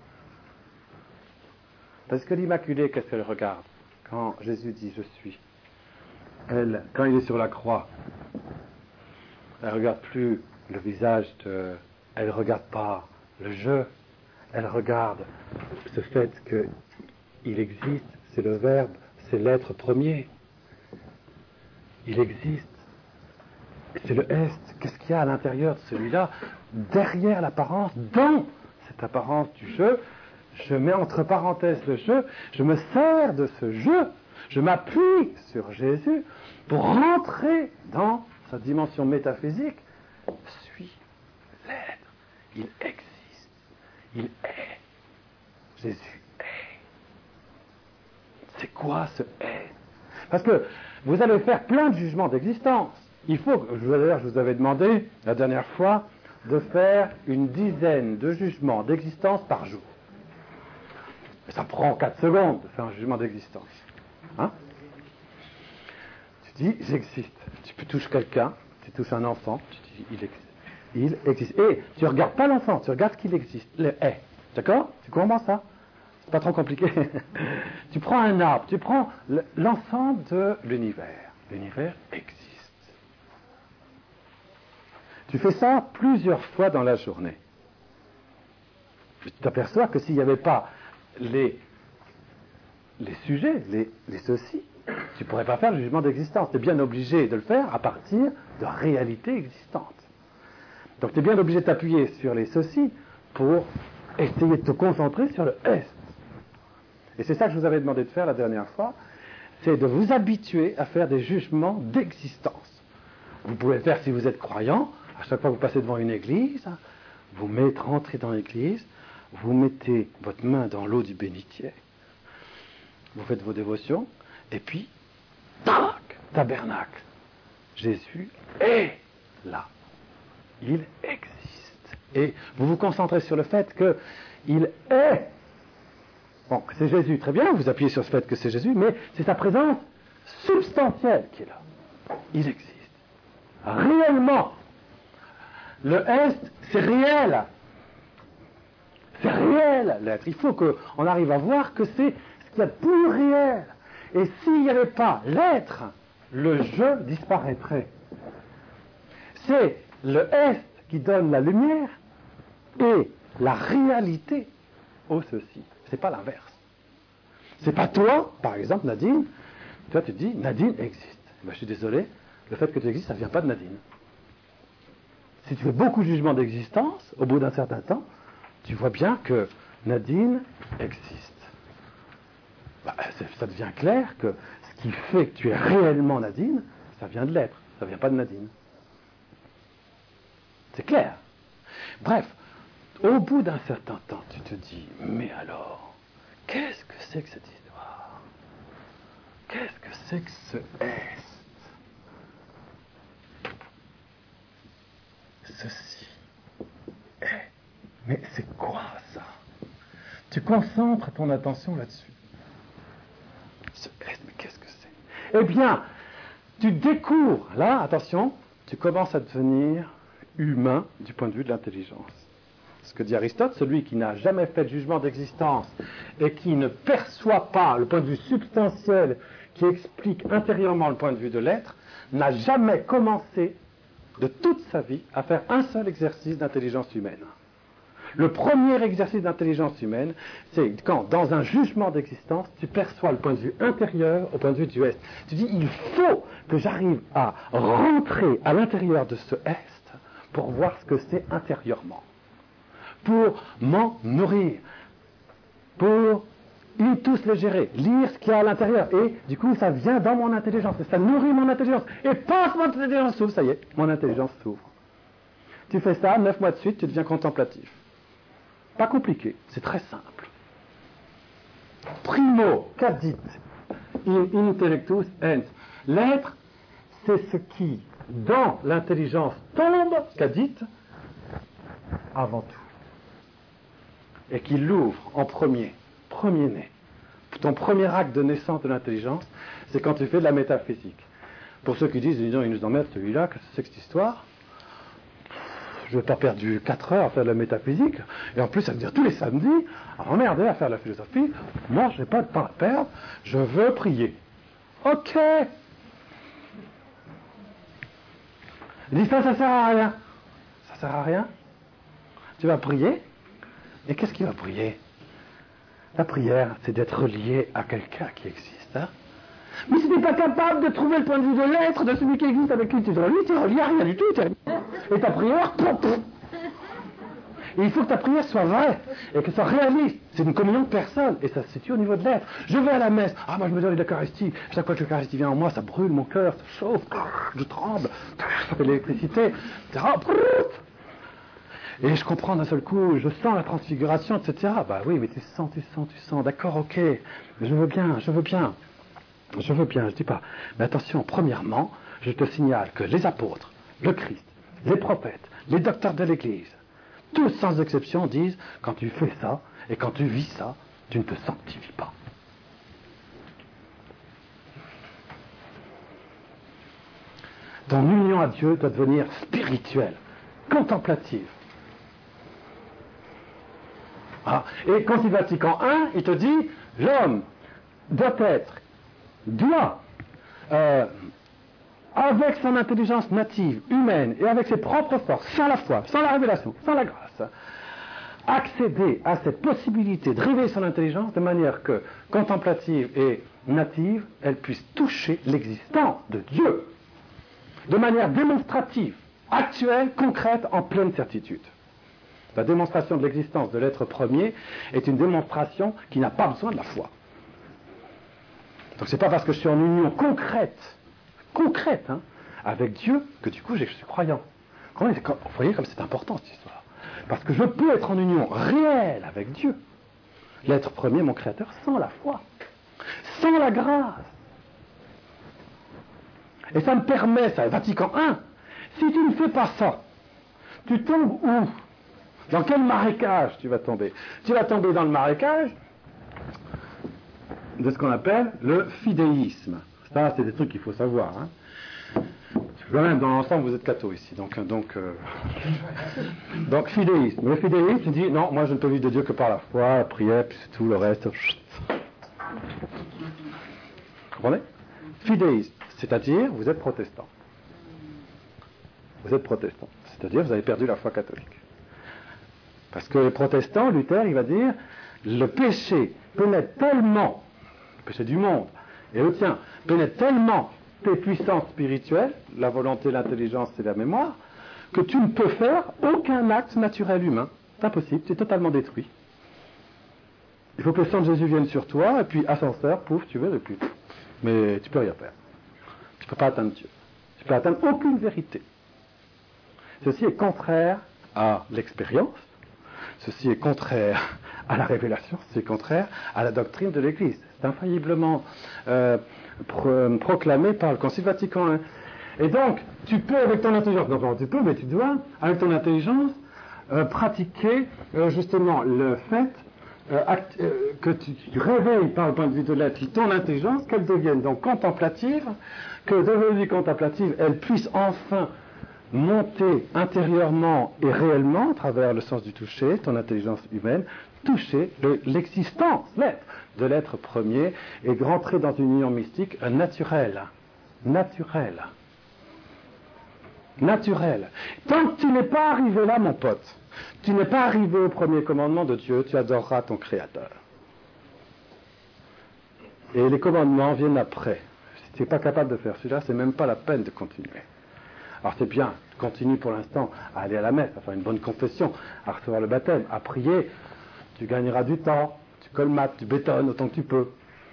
Parce que l'Immaculée, qu'est-ce qu'elle regarde? Quand Jésus dit je suis, elle, quand il est sur la croix, elle ne regarde plus le visage de... Elle ne regarde pas le je. Elle regarde ce fait qu'il existe, c'est le Verbe, c'est l'être premier. Il existe. C'est le est. Qu'est-ce qu'il y a à l'intérieur de celui-là? Derrière l'apparence, dans cette apparence du jeu, je mets entre parenthèses le jeu, je me sers de ce jeu, je m'appuie sur Jésus pour rentrer dans sa dimension métaphysique. Suis l'être. Il existe. Il est. Jésus est. C'est quoi ce est? Parce que vous allez faire plein de jugements d'existence. Il faut, d'ailleurs, je vous avais demandé la dernière fois de faire une dizaine de jugements d'existence par jour. Et ça prend 4 secondes de faire un jugement d'existence. Hein? Tu dis, j'existe. Tu touches quelqu'un, tu touches un enfant, tu dis, il existe. Il existe. Et tu ne regardes pas l'enfant, tu regardes qu'il existe, le est. D'accord? Tu comprends ça? C'est pas trop compliqué. Tu prends un arbre, tu prends l'ensemble de l'univers. L'univers existe. Tu fais ça plusieurs fois dans la journée. Tu t'aperçois que s'il n'y avait pas les sujets, les ceci, tu ne pourrais pas faire le jugement d'existence. Tu es bien obligé de le faire à partir de réalités existantes. Donc tu es bien obligé de t'appuyer sur les ceci pour essayer de te concentrer sur le est. Et c'est ça que je vous avais demandé de faire la dernière fois, c'est de vous habituer à faire des jugements d'existence. Vous pouvez le faire si vous êtes croyant. À chaque fois que vous passez devant une église, vous rentrez dans l'église, vous mettez votre main dans l'eau du bénitier, vous faites vos dévotions, et puis, tac, tabernacle. Jésus est là. Il existe. Et vous vous concentrez sur le fait qu'il est. Bon, c'est Jésus, très bien, vous appuyez sur ce fait que c'est Jésus, mais c'est sa présence substantielle qui est là. Il existe. Réellement. Le est, c'est réel. C'est réel, l'être. Il faut qu'on arrive à voir que c'est ce qu'il y a de plus réel. Et s'il n'y avait pas l'être, le je disparaîtrait. C'est le est qui donne la lumière et la réalité au ceci. C'est pas l'inverse. C'est pas toi, par exemple, Nadine. Toi, tu dis, Nadine existe. Ben, je suis désolé, le fait que tu existes, ça ne vient pas de Nadine. Si tu fais beaucoup de jugements d'existence, au bout d'un certain temps, tu vois bien que Nadine existe. Ben, ça devient clair que ce qui fait que tu es réellement Nadine, ça vient de l'être, ça ne vient pas de Nadine. C'est clair. Bref, au bout d'un certain temps, tu te dis, mais alors, qu'est-ce que c'est que cette histoire? qu'est-ce que c'est que ce est? Ceci est. Mais c'est quoi ça? Tu concentres ton attention là-dessus. Ce est, mais qu'est-ce que c'est? Eh bien, tu découvres, là, attention, tu commences à devenir humain du point de vue de l'intelligence. Ce que dit Aristote, celui qui n'a jamais fait de jugement d'existence et qui ne perçoit pas le point de vue substantiel qui explique intérieurement le point de vue de l'être, n'a jamais commencé de toute sa vie à faire un seul exercice d'intelligence humaine. Le premier exercice d'intelligence humaine, c'est quand, dans un jugement d'existence, tu perçois le point de vue intérieur au point de vue du est. Tu dis, il faut que j'arrive à rentrer à l'intérieur de ce est pour voir ce que c'est intérieurement, pour m'en nourrir, pour tous le gérer, lire ce qu'il y a à l'intérieur. Et du coup, ça vient dans mon intelligence, et ça nourrit mon intelligence. Et paf, mon intelligence s'ouvre, ça y est, mon intelligence s'ouvre. Tu fais ça, 9 mois de suite, tu deviens contemplatif. Pas compliqué, c'est très simple. Primo cadit in intellectus ens. L'être, c'est ce qui, dans l'intelligence, tombe, cadit, avant tout. Et qui l'ouvre en premier-né. Ton premier acte de naissance de l'intelligence, c'est quand tu fais de la métaphysique. Pour ceux qui disent, disons, il nous emmerde celui-là, qu'est-ce que c'est que cette histoire? Je n'ai pas perdu 4 heures à faire de la métaphysique, et en plus à me dire tous les samedis, à m'emmerder à faire de la philosophie, moi je n'ai pas de temps à perdre, je veux prier. Ok. Il dit ça sert à rien. Ça sert à rien? Tu vas prier? Et qu'est-ce qu'il va prier? La prière, c'est d'être relié à quelqu'un qui existe. Hein? Mais si tu n'es pas capable de trouver le point de vue de l'être de celui qui existe avec qui tu te relies, tu es relié à rien du tout. Et ta prière, et il faut que ta prière soit vraie et qu'elle soit réaliste. C'est une communion de personnes et ça se situe au niveau de l'être. Je vais à la messe. Ah, moi je me donne l'Eucharistie. Chaque fois que l'Eucharistie vient en moi, ça brûle mon cœur, ça chauffe, je tremble, ça fait de l'électricité, etc. Et je comprends d'un seul coup, je sens la transfiguration, etc. Bah oui, mais tu sens. D'accord, ok. Je veux bien. Je dis pas. Mais attention, premièrement, je te signale que les apôtres, le Christ, les prophètes, les docteurs de l'Église, tous sans exception disent, quand tu fais ça, et quand tu vis ça, tu ne te sanctifies pas. Ton union à Dieu doit devenir spirituelle, contemplative. Ah, et Concile Vatican I, il te dit, l'homme doit, avec son intelligence native, humaine, et avec ses propres forces, sans la foi, sans la révélation, sans la grâce, accéder à cette possibilité de révéler son intelligence de manière que, contemplative et native, elle puisse toucher l'existence de Dieu, de manière démonstrative, actuelle, concrète, en pleine certitude. La démonstration de l'existence de l'être premier est une démonstration qui n'a pas besoin de la foi. Donc c'est pas parce que je suis en union concrète, hein, avec Dieu, que du coup je suis croyant. Vous voyez comme c'est important cette histoire. Parce que je peux être en union réelle avec Dieu, l'être premier, mon créateur, sans la foi, sans la grâce. Et ça me permet, ça, Vatican I, si tu ne fais pas ça, tu tombes où? Dans quel marécage tu vas tomber? Tu vas tomber dans le marécage de ce qu'on appelle le fidéisme. Ça, c'est des trucs qu'il faut savoir. Hein. Quand même, dans l'ensemble, vous êtes catho ici. Donc fidéisme. Le fidéisme, il dit, non, moi je ne peux vivre de Dieu que par la foi, la prière, puis c'est tout, le reste. Vous comprenez? Fidéisme, c'est-à-dire, vous êtes protestant. Vous êtes protestant. C'est-à-dire, vous avez perdu la foi catholique. Parce que les protestants, Luther, il va dire, le péché pénètre tellement, le péché du monde, et le tien, pénètre tellement tes puissances spirituelles, la volonté, l'intelligence et la mémoire, que tu ne peux faire aucun acte naturel humain. C'est impossible, tu es totalement détruit. Il faut que le sang de Jésus vienne sur toi, et puis ascenseur, pouf, tu verras plus. Mais tu peux rien faire. Tu ne peux pas atteindre Dieu. Tu ne peux atteindre aucune vérité. Ceci est contraire à l'expérience. Ceci est contraire à la révélation, c'est contraire à la doctrine de l'Église. C'est infailliblement proclamé par le Concile Vatican I. Et donc, tu peux avec ton intelligence, non, tu peux, mais tu dois, avec ton intelligence, pratiquer justement le fait que tu réveilles par le point de vue de l'être ton intelligence, qu'elle devienne donc contemplative, que devenue contemplative, elle puisse enfin monter intérieurement et réellement, à travers le sens du toucher, ton intelligence humaine, toucher l'existence, l'être, de l'être premier, et rentrer dans une union mystique naturelle. Naturelle. Tant que tu n'es pas arrivé là, mon pote, tu n'es pas arrivé au premier commandement de Dieu, tu adoreras ton Créateur. Et les commandements viennent après. Si tu n'es pas capable de faire celui-là, c'est même pas la peine de continuer. Alors c'est bien, continue pour l'instant à aller à la messe, à faire une bonne confession, à recevoir le baptême, à prier, tu gagneras du temps, tu colmates, tu bétonnes autant que tu peux.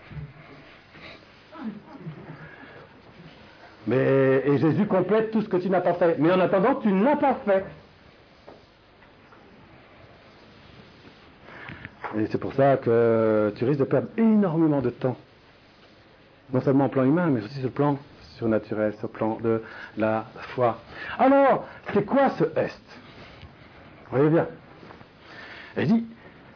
Et Jésus complète tout ce que tu n'as pas fait. Mais en attendant, tu ne l'as pas fait. Et c'est pour ça que tu risques de perdre énormément de temps. Non seulement au plan humain, mais aussi sur le plan surnaturel, sur le plan de la foi. Alors, c'est quoi ce est? Vous voyez bien. Elle dit,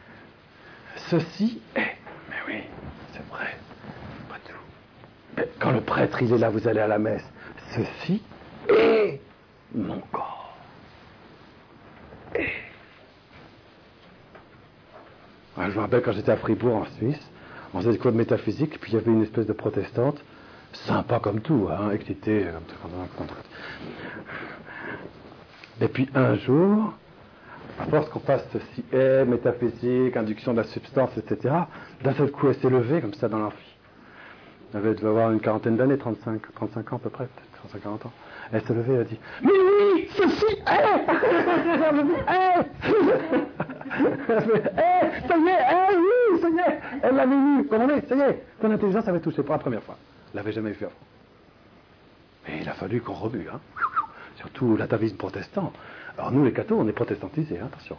ceci est. Mais oui, c'est vrai. Pas tout. Mais quand le prêtre, il est là, vous allez à la messe. Ceci est mon corps. Et. Alors, je me rappelle quand j'étais à Fribourg, en Suisse, on faisait des cours de métaphysique, puis il y avait une espèce de protestante, sympa comme tout, hein, excitée. Et puis un jour, à force qu'on fasse ceci est, métaphysique, induction de la substance, etc., d'un seul coup, elle s'est levée, comme ça, dans l'amphi. Elle devait avoir une quarantaine d'années, 35 ans à peu près, peut-être 35-40 ans. Elle s'est levée, elle a dit, mais oui, ceci est ça y est, oui, ça y est, elle l'avait vu, ça y est, ton intelligence avait touché pour la première fois. Elle l'avait jamais vu avant. Mais il a fallu qu'on remue, hein. Surtout l'atavisme protestant. Alors nous, les cathos, on est protestantisés, hein, attention.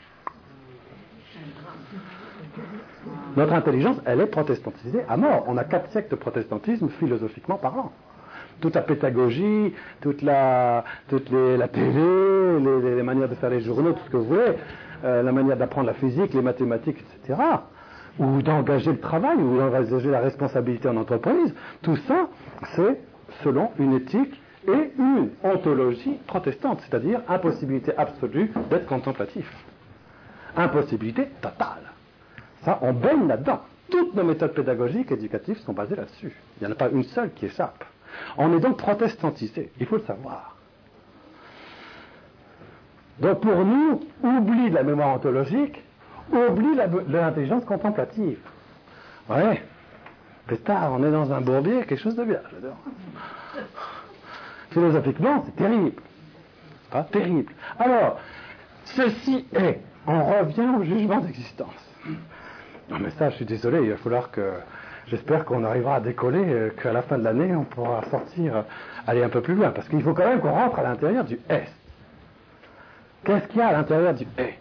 Notre intelligence, elle est protestantisée à mort. On a 4 siècles de protestantisme, philosophiquement parlant. Toute la pédagogie, toute la télé, les manières de faire les journaux, tout ce que vous voulez, la manière d'apprendre la physique, les mathématiques, etc., ou d'engager le travail, ou d'engager la responsabilité en entreprise, tout ça, c'est selon une éthique et une ontologie protestante, c'est-à-dire impossibilité absolue d'être contemplatif. Impossibilité totale. Ça, on baigne là-dedans. Toutes nos méthodes pédagogiques et éducatives sont basées là-dessus. Il n'y en a pas une seule qui échappe. On est donc protestantisé, il faut le savoir. Donc pour nous, oublie de la mémoire ontologique, oublie de l'intelligence contemplative. Ouais, pétard, on est dans un bourbier, quelque chose de bien, j'adore. Philosophiquement, c'est terrible. Pas terrible. Alors, ceci est, on revient au jugement d'existence. Non mais ça, je suis désolé, il va falloir que... J'espère qu'on arrivera à décoller, qu'à la fin de l'année, on pourra sortir, aller un peu plus loin. Parce qu'il faut quand même qu'on rentre à l'intérieur du est. Qu'est-ce qu'il y a à l'intérieur du est?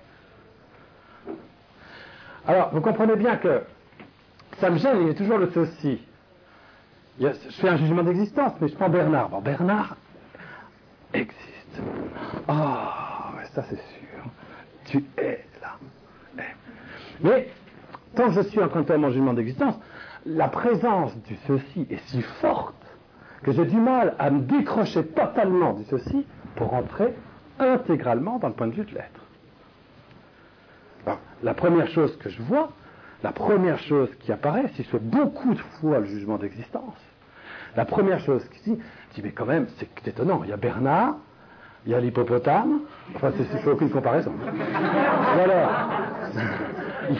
Alors, vous comprenez bien que ça me gêne, il y a toujours le ceci. Je fais un jugement d'existence, mais je prends Bernard. Bon, Bernard existe. Ah, oh, ça c'est sûr. Tu es là. Mais, tant que je suis en train de faire mon jugement d'existence, la présence du ceci est si forte que j'ai du mal à me décrocher totalement du ceci pour rentrer intégralement dans le point de vue de l'être. Alors, la première chose que je vois, la première chose qui apparaît, si je fais beaucoup de fois le jugement d'existence, la première chose qui dit, mais quand même, c'est étonnant, il y a Bernard, il y a l'hippopotame, enfin, c'est fait aucune comparaison. Et alors, il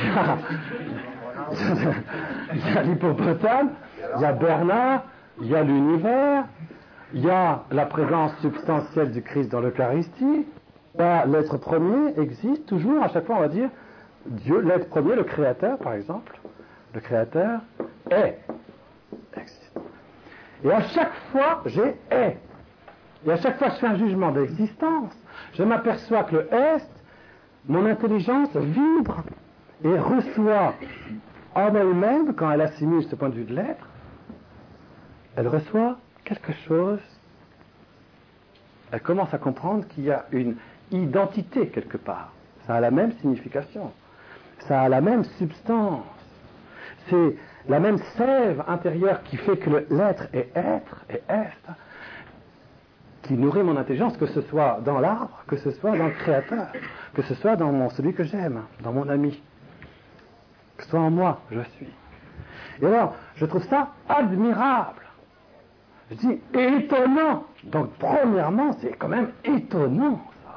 y a l'hippopotame, il y a Bernard, il y a l'univers, il y a la présence substantielle du Christ dans l'Eucharistie. L'être premier existe toujours, à chaque fois on va dire Dieu, l'être premier, le créateur par exemple, le créateur existe. Et à chaque fois j'ai est. Et à chaque fois que je fais un jugement d'existence, je m'aperçois que le est, mon intelligence vibre et reçoit en elle-même, quand elle assimile ce point de vue de l'être, elle reçoit quelque chose, elle commence à comprendre qu'il y a une identité quelque part. Ça a la même signification, ça a la même substance. C'est la même sève intérieure qui fait que l'être est être et est, qui nourrit mon intelligence, que ce soit dans l'arbre, que ce soit dans le Créateur, que ce soit dans celui que j'aime, dans mon ami, que ce soit en moi, je suis. Et alors, je trouve ça admirable. Je dis étonnant. Donc, premièrement, c'est quand même étonnant, ça.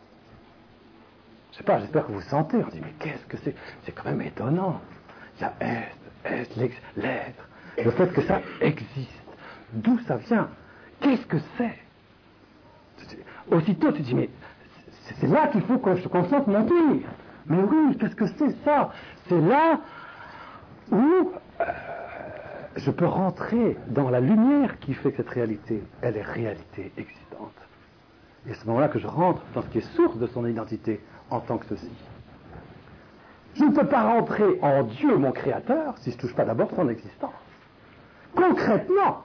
Je sais pas, j'espère que vous sentez. On dit, mais qu'est-ce que c'est? C'est quand même étonnant. Il y a l'être, le fait que ça existe. D'où ça vient? Qu'est-ce que c'est? Aussitôt, tu dis, mais c'est là qu'il faut que je concentre mon tir. Mais oui, qu'est-ce que c'est ça? C'est là où je peux rentrer dans la lumière qui fait que cette réalité, elle est réalité existante. Et c'est à ce moment-là que je rentre dans ce qui est source de son identité en tant que ceci. Je ne peux pas rentrer en Dieu, mon Créateur, si je ne touche pas d'abord son existence. Concrètement,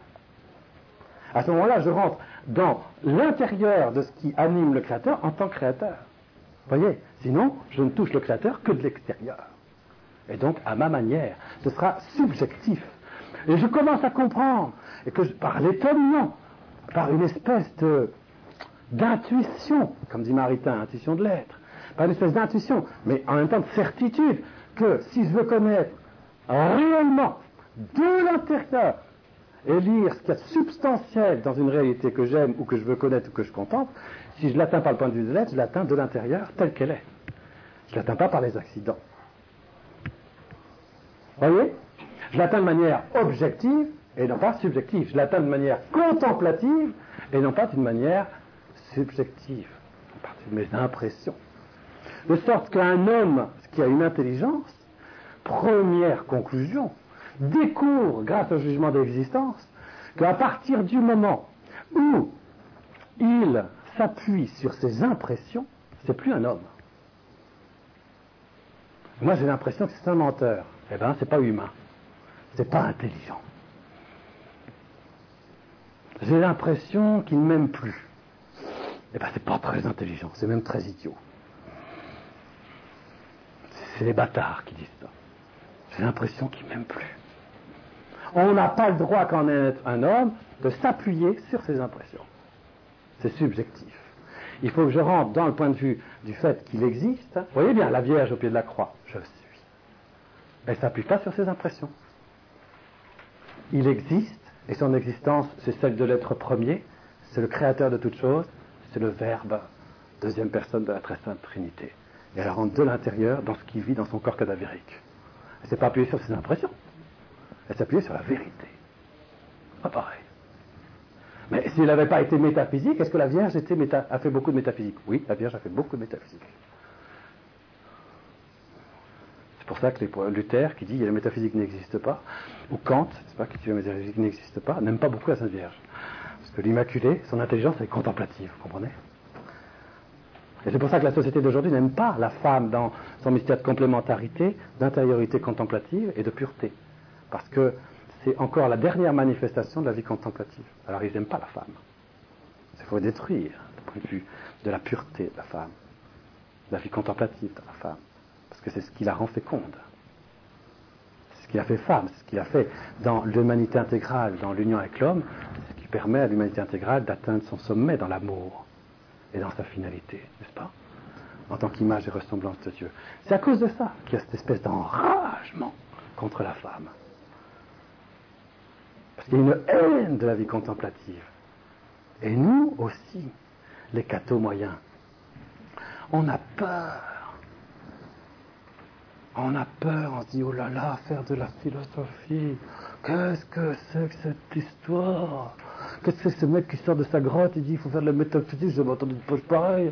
à ce moment-là, je rentre dans l'intérieur de ce qui anime le Créateur en tant que Créateur. Vous voyez? Sinon, je ne touche le Créateur que de l'extérieur. Et donc, à ma manière, ce sera subjectif. Et je commence à comprendre, et que par l'étonnement, par une espèce d'intuition, comme dit Maritain, intuition de l'être, par une espèce d'intuition, mais en même temps de certitude, que si je veux connaître réellement, de l'intérieur, et lire ce qu'il y a de substantiel dans une réalité que j'aime, ou que je veux connaître, ou que je contemple, si je ne l'atteins pas le point de vue de l'être, je l'atteins de l'intérieur telle qu'elle est. Je ne l'atteins pas par les accidents. Vous voyez? Je l'atteins de manière objective et non pas subjective. Je l'atteins de manière contemplative et non pas d'une manière subjective, à partir de mes impressions. De sorte qu'un homme qui a une intelligence, première conclusion, découvre, grâce au jugement d'existence, qu'à partir du moment où il s'appuie sur ses impressions, c'est plus un homme. Moi, j'ai l'impression que c'est un menteur. Eh bien, c'est pas humain. C'est pas intelligent. J'ai l'impression qu'il ne m'aime plus. Eh bien, c'est pas très intelligent. C'est même très idiot. C'est les bâtards qui disent ça. J'ai l'impression qu'il ne m'aime plus. On n'a pas le droit, quand on est un homme, de s'appuyer sur ses impressions. C'est subjectif. Il faut que je rentre dans le point de vue du fait qu'il existe. Vous voyez bien, la Vierge au pied de la croix, je suis. Elle ne s'appuie pas sur ses impressions. Il existe, et son existence, c'est celle de l'être premier, c'est le créateur de toutes choses, c'est le Verbe, deuxième personne de la très sainte Trinité. Et elle rentre de l'intérieur dans ce qui vit dans son corps cadavérique. Elle ne s'est pas appuyée sur ses impressions. Elle s'est appuyée sur la vérité. Pas pareil. Mais s'il n'avait pas été métaphysique, est-ce que la Vierge a fait beaucoup de métaphysique? Oui, la Vierge a fait beaucoup de métaphysique. C'est pour ça que Luther, qui dit que la métaphysique n'existe pas, ou Kant, c'est pas, qui dit que la métaphysique n'existe pas, n'aime pas beaucoup la Sainte Vierge. Parce que l'Immaculée, son intelligence est contemplative, vous comprenez? Et c'est pour ça que la société d'aujourd'hui n'aime pas la femme dans son mystère de complémentarité, d'intériorité contemplative et de pureté. Parce que c'est encore la dernière manifestation de la vie contemplative. Alors ils n'aiment pas la femme. Il faut détruire, du point de vue de la pureté de la femme, de la vie contemplative de la femme. Parce que c'est ce qui la rend féconde. C'est ce qui la fait femme, c'est ce qui la fait dans l'humanité intégrale, dans l'union avec l'homme, c'est ce qui permet à l'humanité intégrale d'atteindre son sommet dans l'amour et dans sa finalité, n'est-ce pas? En tant qu'image et ressemblance de Dieu. C'est à cause de ça qu'il y a cette espèce d'enragement contre la femme. Parce qu'il y a une haine de la vie contemplative. Et nous aussi, les cathos moyens, on a peur. On a peur, on se dit, oh là là, faire de la philosophie, qu'est-ce que c'est que cette histoire? Qu'est-ce que c'est que ce mec qui sort de sa grotte et dit, il faut faire de la métaphysique, j'ai jamais entendu de poche pareille.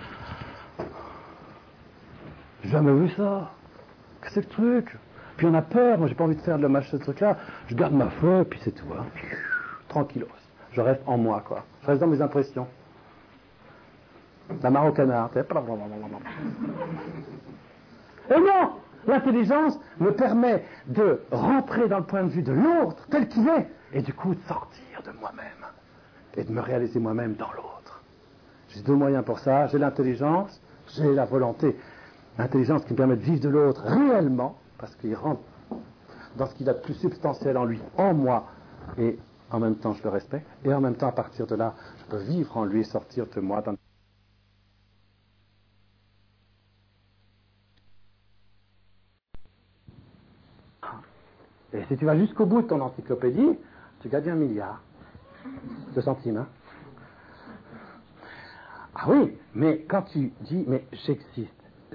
J'ai jamais vu ça. Qu'est-ce que c'est que ce truc? Puis on a peur, moi j'ai pas envie de faire de ce truc-là, je garde ma foi, puis c'est tout, hein. Tranquillos. Je reste en moi, quoi. Je reste dans mes impressions. La mare au canard, Et non, l'intelligence me permet de rentrer dans le point de vue de l'autre tel qu'il est, et du coup de sortir de moi-même, et de me réaliser moi-même dans l'autre. J'ai deux moyens pour ça, j'ai l'intelligence, j'ai la volonté. L'intelligence qui me permet de vivre de l'autre réellement, parce qu'il rentre dans ce qu'il a de plus substantiel en lui, en moi, et en même temps je le respecte, et en même temps à partir de là, je peux vivre en lui et sortir de moi. Et si tu vas jusqu'au bout de ton encyclopédie, tu gagnes 1 milliard de centimes. Hein. Ah oui, mais quand tu dis, mais j'existe,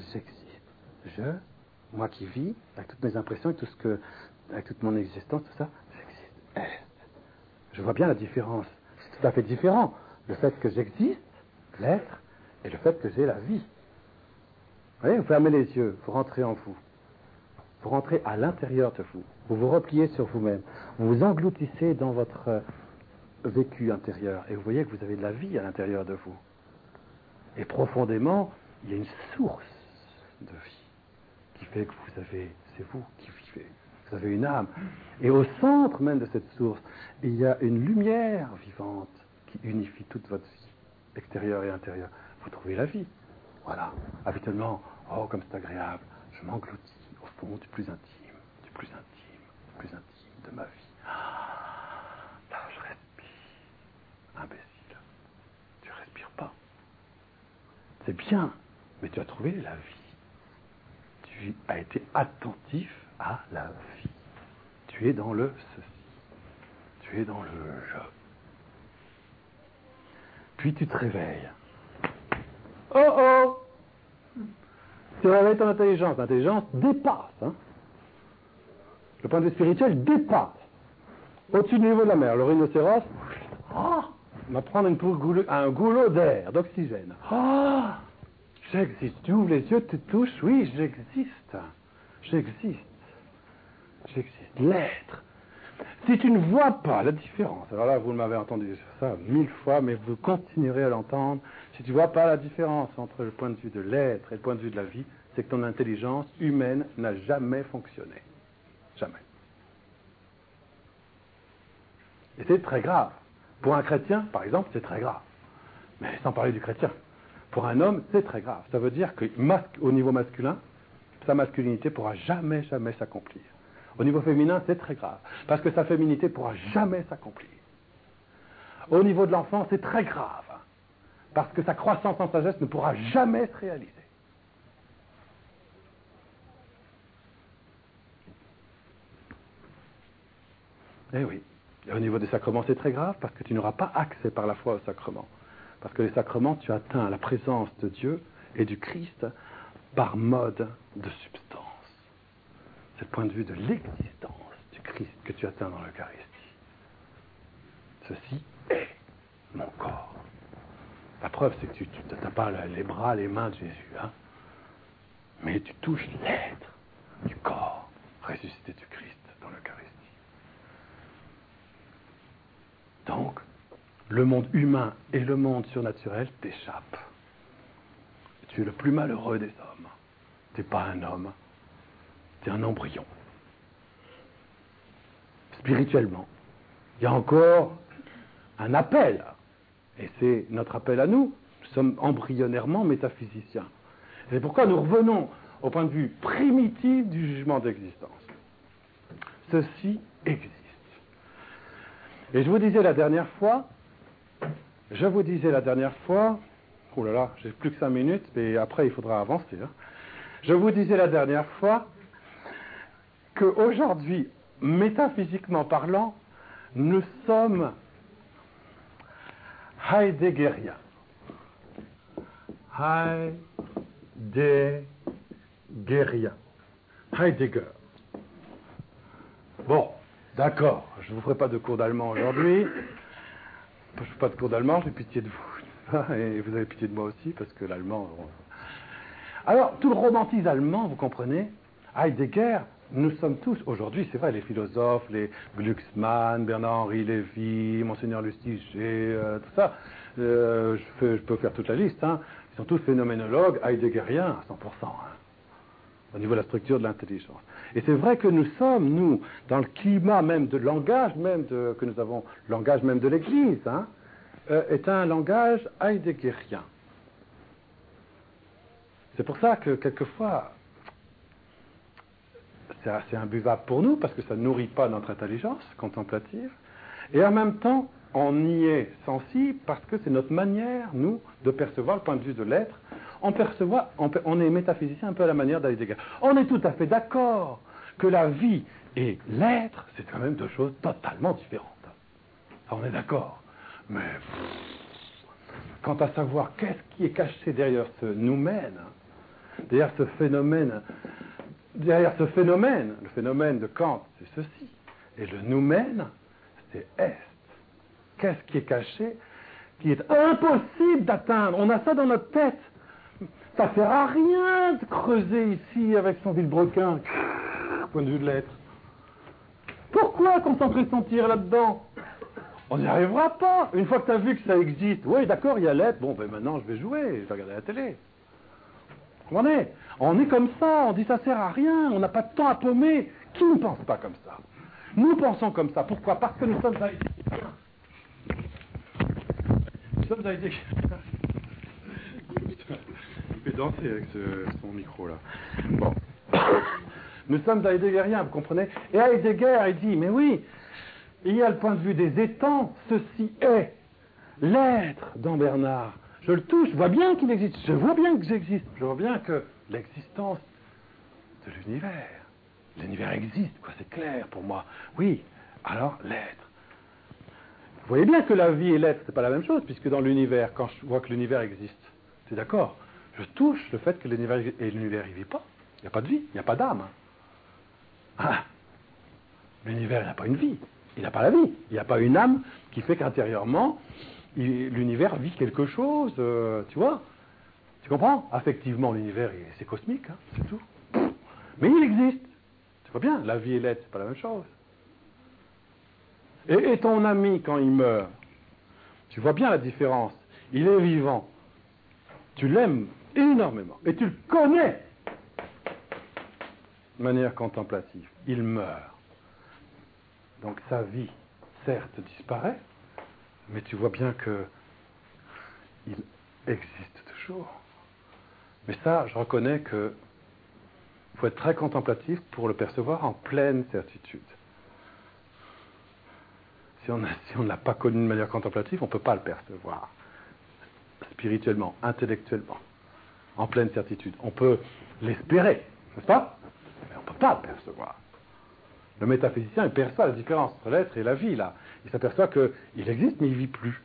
moi qui vis, avec toutes mes impressions, avec toute mon existence, tout ça, j'existe. Je vois bien la différence. C'est tout à fait différent. Le fait que j'existe, l'être, et le fait que j'ai la vie. Vous voyez, vous fermez les yeux, vous rentrez en vous. Vous rentrez à l'intérieur de vous. Vous vous repliez sur vous-même. Vous vous engloutissez dans votre vécu intérieur. Et vous voyez que vous avez de la vie à l'intérieur de vous. Et profondément, il y a une source de vie qui fait que c'est vous qui vivez. Vous avez une âme. Et au centre même de cette source, il y a une lumière vivante qui unifie toute votre vie, extérieure et intérieure. Vous trouvez la vie. Voilà. Habituellement, oh, comme c'est agréable, je m'engloutis au fond du plus intime de ma vie. Là, je respire. Imbécile. Tu respires pas. C'est bien, mais tu as trouvé la vie. Tu as été attentif à la vie. Tu es dans le ceci. Tu es dans le je. Puis tu te réveilles. Oh! Tu réveilles ton intelligence. L'intelligence dépasse. Hein. Le point de vue spirituel dépasse. Au-dessus du niveau de la mer, le rhinocéros va prendre un goulot d'air, d'oxygène. J'existe. Tu ouvres les yeux, tu touches. Oui, j'existe. L'être. Si tu ne vois pas la différence, alors là, vous m'avez entendu ça 1000 fois, mais vous continuerez à l'entendre. Si tu ne vois pas la différence entre le point de vue de l'être et le point de vue de la vie, c'est que ton intelligence humaine n'a jamais fonctionné. Jamais. Et c'est très grave. Pour un chrétien, par exemple, c'est très grave. Mais sans parler du chrétien. Pour un homme, c'est très grave. Ça veut dire qu'au niveau masculin, sa masculinité ne pourra jamais s'accomplir. Au niveau féminin, c'est très grave. Parce que sa féminité ne pourra jamais s'accomplir. Au niveau de l'enfant, c'est très grave. Parce que sa croissance en sagesse ne pourra jamais se réaliser. Eh oui. Et au niveau des sacrements, c'est très grave parce que tu n'auras pas accès par la foi aux sacrements. Parce que les sacrements, tu atteins la présence de Dieu et du Christ par mode de substance. C'est le point de vue de l'existence du Christ que tu atteins dans l'Eucharistie. Ceci est mon corps. La preuve, c'est que tu n'as pas les bras, les mains de Jésus. Hein, mais tu touches l'être du corps ressuscité du Christ dans l'Eucharistie. Donc, le monde humain et le monde surnaturel t'échappent. Tu es le plus malheureux des hommes. Tu n'es pas un homme, tu es un embryon. Spirituellement, il y a encore un appel. Et c'est notre appel à nous. Nous sommes embryonnairement métaphysiciens. Et c'est pourquoi nous revenons au point de vue primitif du jugement d'existence. Ceci existe. Et je vous disais la dernière fois, oh là là, j'ai plus que 5 minutes, mais après il faudra avancer. Hein. Je vous disais la dernière fois qu'aujourd'hui, métaphysiquement parlant, nous sommes heideggeriens. Heidegger. Bon, d'accord, je ne vous ferai pas de cours d'allemand aujourd'hui. Je ne fais pas de cours d'allemand, j'ai pitié de vous. Et vous avez pitié de moi aussi, parce que l'allemand... Alors, tout le romantisme allemand, vous comprenez, Heidegger, nous sommes tous, aujourd'hui, c'est vrai, les philosophes, les Glucksmann, Bernard-Henri Lévy, Monseigneur Lustiger, tout ça, je peux faire toute la liste, hein. Ils sont tous phénoménologues heideggeriens à 100%. Hein. au niveau de la structure de l'intelligence. Et c'est vrai que nous sommes, nous, dans le climat même de langage, que nous avons, le langage même de l'Église, est un langage heideggerien. C'est pour ça que, quelquefois, c'est assez imbuvable pour nous, parce que ça ne nourrit pas notre intelligence contemplative, et en même temps, on y est sensible, parce que c'est notre manière, nous, de percevoir le point de vue de l'être. On est métaphysicien un peu à la manière d'Heidegger. On est tout à fait d'accord que la vie et l'être, c'est quand même deux choses totalement différentes. Ça, on est d'accord. Mais quant à savoir qu'est-ce qui est caché derrière ce noumène, derrière ce phénomène, le phénomène de Kant, c'est ceci. Et le noumène, c'est est. Qu'est-ce qui est caché, qui est impossible d'atteindre? On a ça dans notre tête. Ça ne sert à rien de creuser ici avec son vilebrequin, point de vue de l'être. Pourquoi concentrer son tir là-dedans? On n'y arrivera pas. Une fois que tu as vu que ça existe, oui, d'accord, il y a l'être, bon, ben maintenant je vais jouer, je vais regarder la télé. On est comme ça, on dit ça sert à rien, on n'a pas de temps à paumer. Qui ne pense pas comme ça? Nous pensons comme ça. Pourquoi? Parce que nous sommes Heidegger. Nous sommes Heidegger. Il fait danser avec son micro là. Bon. Nous sommes heideggeriens, vous comprenez? Et Heidegger, il dit, mais oui, il y a le point de vue des étangs, ceci est l'être dans Bernard. Je le touche, je vois bien qu'il existe, je vois bien que j'existe, je vois bien que l'existence de l'univers existe, quoi, c'est clair pour moi. Oui, alors l'être. Vous voyez bien que la vie et l'être, c'est pas la même chose, puisque dans l'univers, quand je vois que l'univers existe, c'est d'accord, je touche le fait que l'univers existe, et l'univers il vit pas, il n'y a pas de vie, il n'y a pas d'âme. Ah, l'univers, il n'a pas une vie, il n'a pas la vie, il n'y a pas une âme qui fait qu'intérieurement, l'univers vit quelque chose, tu vois? Tu comprends? Affectivement, l'univers, c'est cosmique, c'est tout. Mais il existe. Tu vois bien, la vie et l'être, c'est pas la même chose. Et ton ami, quand il meurt, tu vois bien la différence. Il est vivant. Tu l'aimes énormément. Et tu le connais de manière contemplative. Il meurt. Donc sa vie, certes, disparaît, mais tu vois bien que il existe toujours. Mais ça, je reconnais que il faut être très contemplatif pour le percevoir en pleine certitude. Si on ne l'a pas connu de manière contemplative, on ne peut pas le percevoir. Spirituellement, intellectuellement, en pleine certitude. On peut l'espérer, n'est-ce pas? Mais on ne peut pas le percevoir. Le métaphysicien, il perçoit la différence entre l'être et la vie, là. Il s'aperçoit qu'il existe, mais il ne vit plus.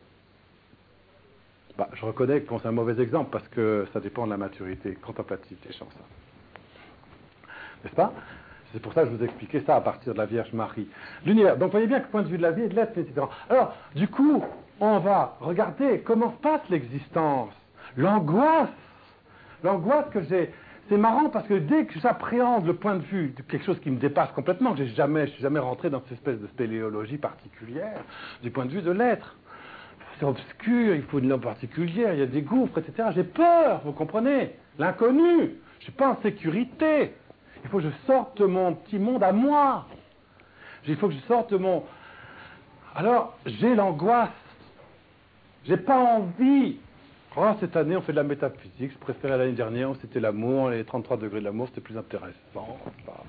Je reconnais que c'est un mauvais exemple, parce que ça dépend de la maturité contemplative des gens, ça. N'est-ce pas? C'est pour ça que je vous ai expliqué ça à partir de la Vierge Marie. L'univers. Donc, vous voyez bien que point de vue de la vie et de l'être, c'est différent. Alors, du coup, on va regarder comment se passe l'existence. L'angoisse que j'ai. C'est marrant parce que dès que j'appréhende le point de vue de quelque chose qui me dépasse complètement, je suis jamais rentré dans cette espèce de spéléologie particulière, du point de vue de l'être. C'est obscur, il faut une lampe particulière, il y a des gouffres, etc. J'ai peur, vous comprenez? L'inconnu. Je ne suis pas en sécurité. Il faut que je sorte de mon petit monde à moi. Il faut que je sorte de mon... Alors, j'ai l'angoisse. J'ai pas envie. Oh, cette année, on fait de la métaphysique. Je préférais l'année dernière, c'était l'amour. Les 33 degrés de l'amour, c'était plus intéressant.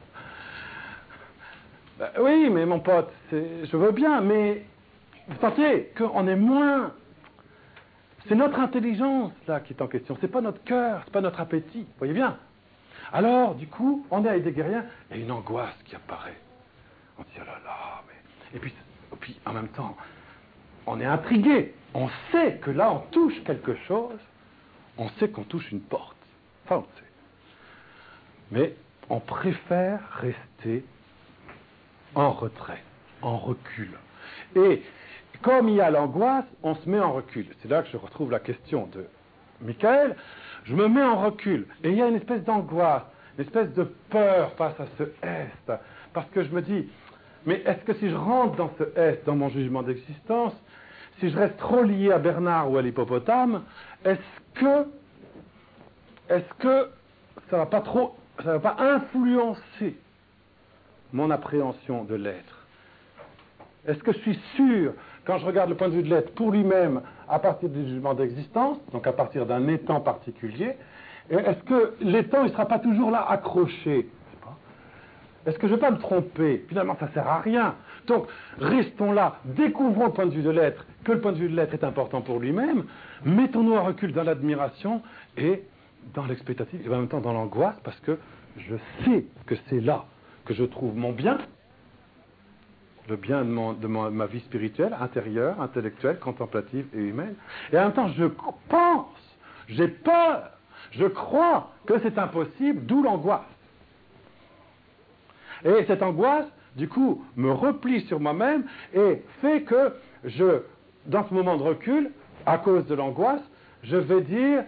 Oui, mais mon pote, je veux bien, mais vous sentez qu'on est moins... C'est notre intelligence, là, qui est en question. C'est pas notre cœur, c'est pas notre appétit. Vous voyez bien? Alors, du coup, on est heideggerien, il y a une angoisse qui apparaît. On dit, oh là là, mais... Et puis, en même temps, on est intrigué. On sait que là, on touche quelque chose. On sait qu'on touche une porte. Enfin, on sait. Mais on préfère rester en retrait, en recul. Et comme il y a l'angoisse, on se met en recul. C'est là que je retrouve la question de Michael. Je me mets en recul, et il y a une espèce d'angoisse, une espèce de peur face à ce est, parce que je me dis, mais est-ce que si je rentre dans ce est, dans mon jugement d'existence, si je reste trop lié à Bernard ou à l'hippopotame, est-ce que ça va pas trop ça ne va pas influencer mon appréhension de l'être. Est-ce que je suis sûr, quand je regarde le point de vue de l'être pour lui-même, à partir du jugement d'existence, donc à partir d'un étant particulier, est-ce que l'étant ne sera pas toujours là accroché? Est-ce que je ne vais pas me tromper? Finalement, ça ne sert à rien. Donc, restons là, découvrons le point de vue de l'être, que le point de vue de l'être est important pour lui-même, mettons-nous en recul dans l'admiration et dans l'expectative, et en même temps dans l'angoisse, parce que je sais que c'est là que je trouve mon bien, le bien de ma vie spirituelle, intérieure, intellectuelle, contemplative et humaine. Et en même temps, je pense, j'ai peur, je crois que c'est impossible, d'où l'angoisse. Et cette angoisse, du coup, me replie sur moi-même et fait que dans ce moment de recul, à cause de l'angoisse, je vais dire,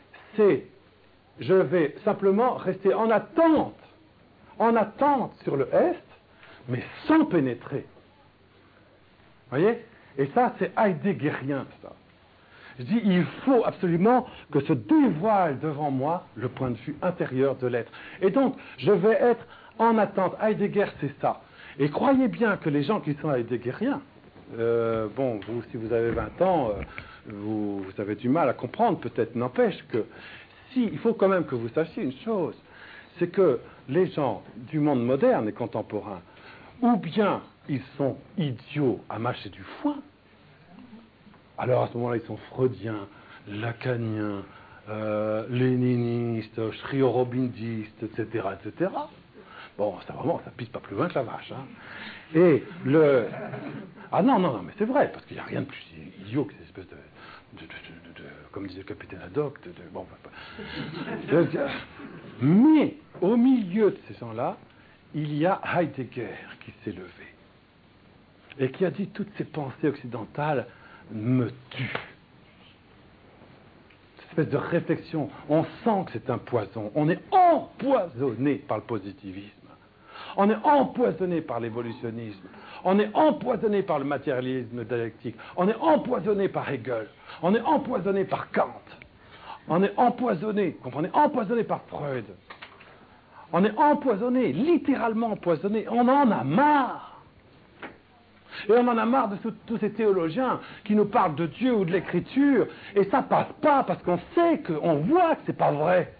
je vais simplement rester en attente sur le est, mais sans pénétrer. Vous voyez? Et ça, c'est heideggerien, ça. Je dis, il faut absolument que se dévoile devant moi le point de vue intérieur de l'être. Et donc, je vais être en attente. Heidegger, c'est ça. Et croyez bien que les gens qui sont heideggeriens, vous, si vous avez 20 ans, vous avez du mal à comprendre, peut-être, n'empêche que, il faut quand même que vous sachiez une chose, c'est que les gens du monde moderne et contemporain, ou bien ils sont idiots à mâcher du foin, alors à ce moment-là, ils sont freudiens, lacaniens, léninistes, shriorobindistes, etc., etc. Bon, ça pisse pas plus loin que la vache. Hein. Et Ah non, mais c'est vrai, parce qu'il n'y a rien de plus idiot que cette espèce de comme disait le capitaine Haddock, mais au milieu de ces gens-là, il y a Heidegger qui s'est levé et qui a dit toutes ces pensées occidentales me tuent. Cette espèce de réflexion, on sent que c'est un poison, on est empoisonné par le positivisme. On est empoisonné par l'évolutionnisme. On est empoisonné par le matérialisme dialectique. On est empoisonné par Hegel. On est empoisonné par Kant. On est empoisonné, comprenez, empoisonné par Freud. On est empoisonné, littéralement empoisonné. On en a marre. Et on en a marre de tous ces théologiens qui nous parlent de Dieu ou de l'écriture. Et ça passe pas parce qu'on sait, on voit que c'est pas vrai.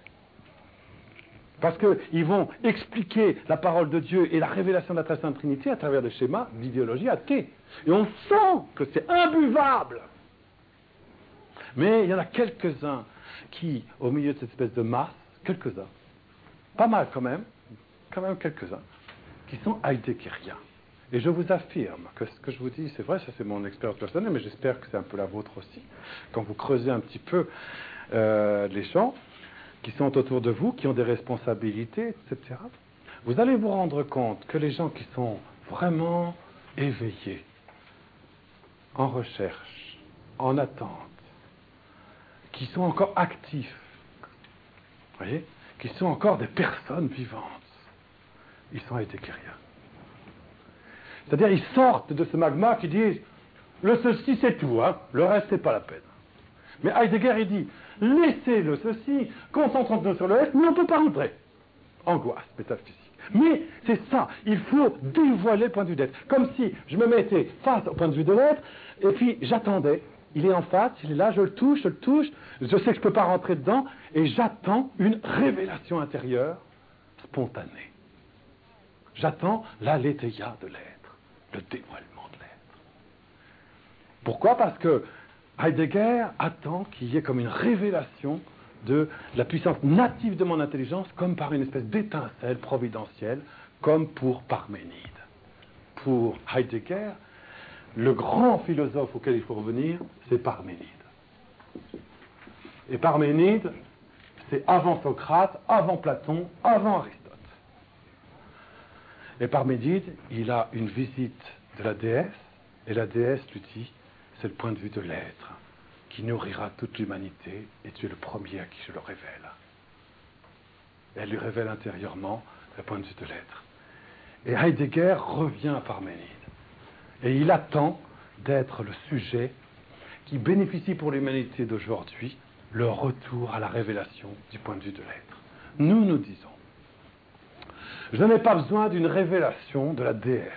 Parce qu'ils vont expliquer la parole de Dieu et la révélation de la Très Sainte Trinité à travers des schémas d'idéologie athée. Et on sent que c'est imbuvable. Mais il y en a quelques-uns qui, au milieu de cette espèce de masse, quelques-uns, pas mal quand même quelques-uns, qui sont heideggeriens. Et je vous affirme que ce que je vous dis, c'est vrai, ça c'est mon expérience personnelle, mais j'espère que c'est un peu la vôtre aussi. Quand vous creusez un petit peu les gens qui sont autour de vous, qui ont des responsabilités, etc., vous allez vous rendre compte que les gens qui sont vraiment éveillés, en recherche, en attente, qui sont encore actifs, vous voyez, qui sont encore des personnes vivantes, ils sont heideggeriens. C'est-à-dire, ils sortent de ce magma qui disent le ceci c'est tout, hein, le reste c'est pas la peine. Mais Heidegger, il dit laissez le ceci, concentrons-nous sur le reste, mais on ne peut pas rentrer. Angoisse métaphysique. Mais c'est ça, il faut dévoiler le point de vue d'être. Comme si je me mettais face au point de vue de l'être, et puis j'attendais. Il est en face, il est là, je le touche, je sais que je ne peux pas rentrer dedans, et j'attends une révélation intérieure spontanée. J'attends l'aletheia de l'être, le dévoilement de l'être. Pourquoi? Parce que Heidegger attend qu'il y ait comme une révélation de la puissance native de mon intelligence, comme par une espèce d'étincelle providentielle, comme pour Parménide. Pour Heidegger, le grand philosophe auquel il faut revenir, c'est Parménide. Et Parménide, c'est avant Socrate, avant Platon, avant Aristote. Et Parménide, il a une visite de la déesse, et la déesse lui dit, c'est le point de vue de l'être qui nourrira toute l'humanité, et tu es le premier à qui je le révèle. Et elle lui révèle intérieurement le point de vue de l'être. Et Heidegger revient à Parménide. Et il attend d'être le sujet qui bénéficie pour l'humanité d'aujourd'hui le retour à la révélation du point de vue de l'être. Nous disons, Je n'ai pas besoin d'une révélation de la déesse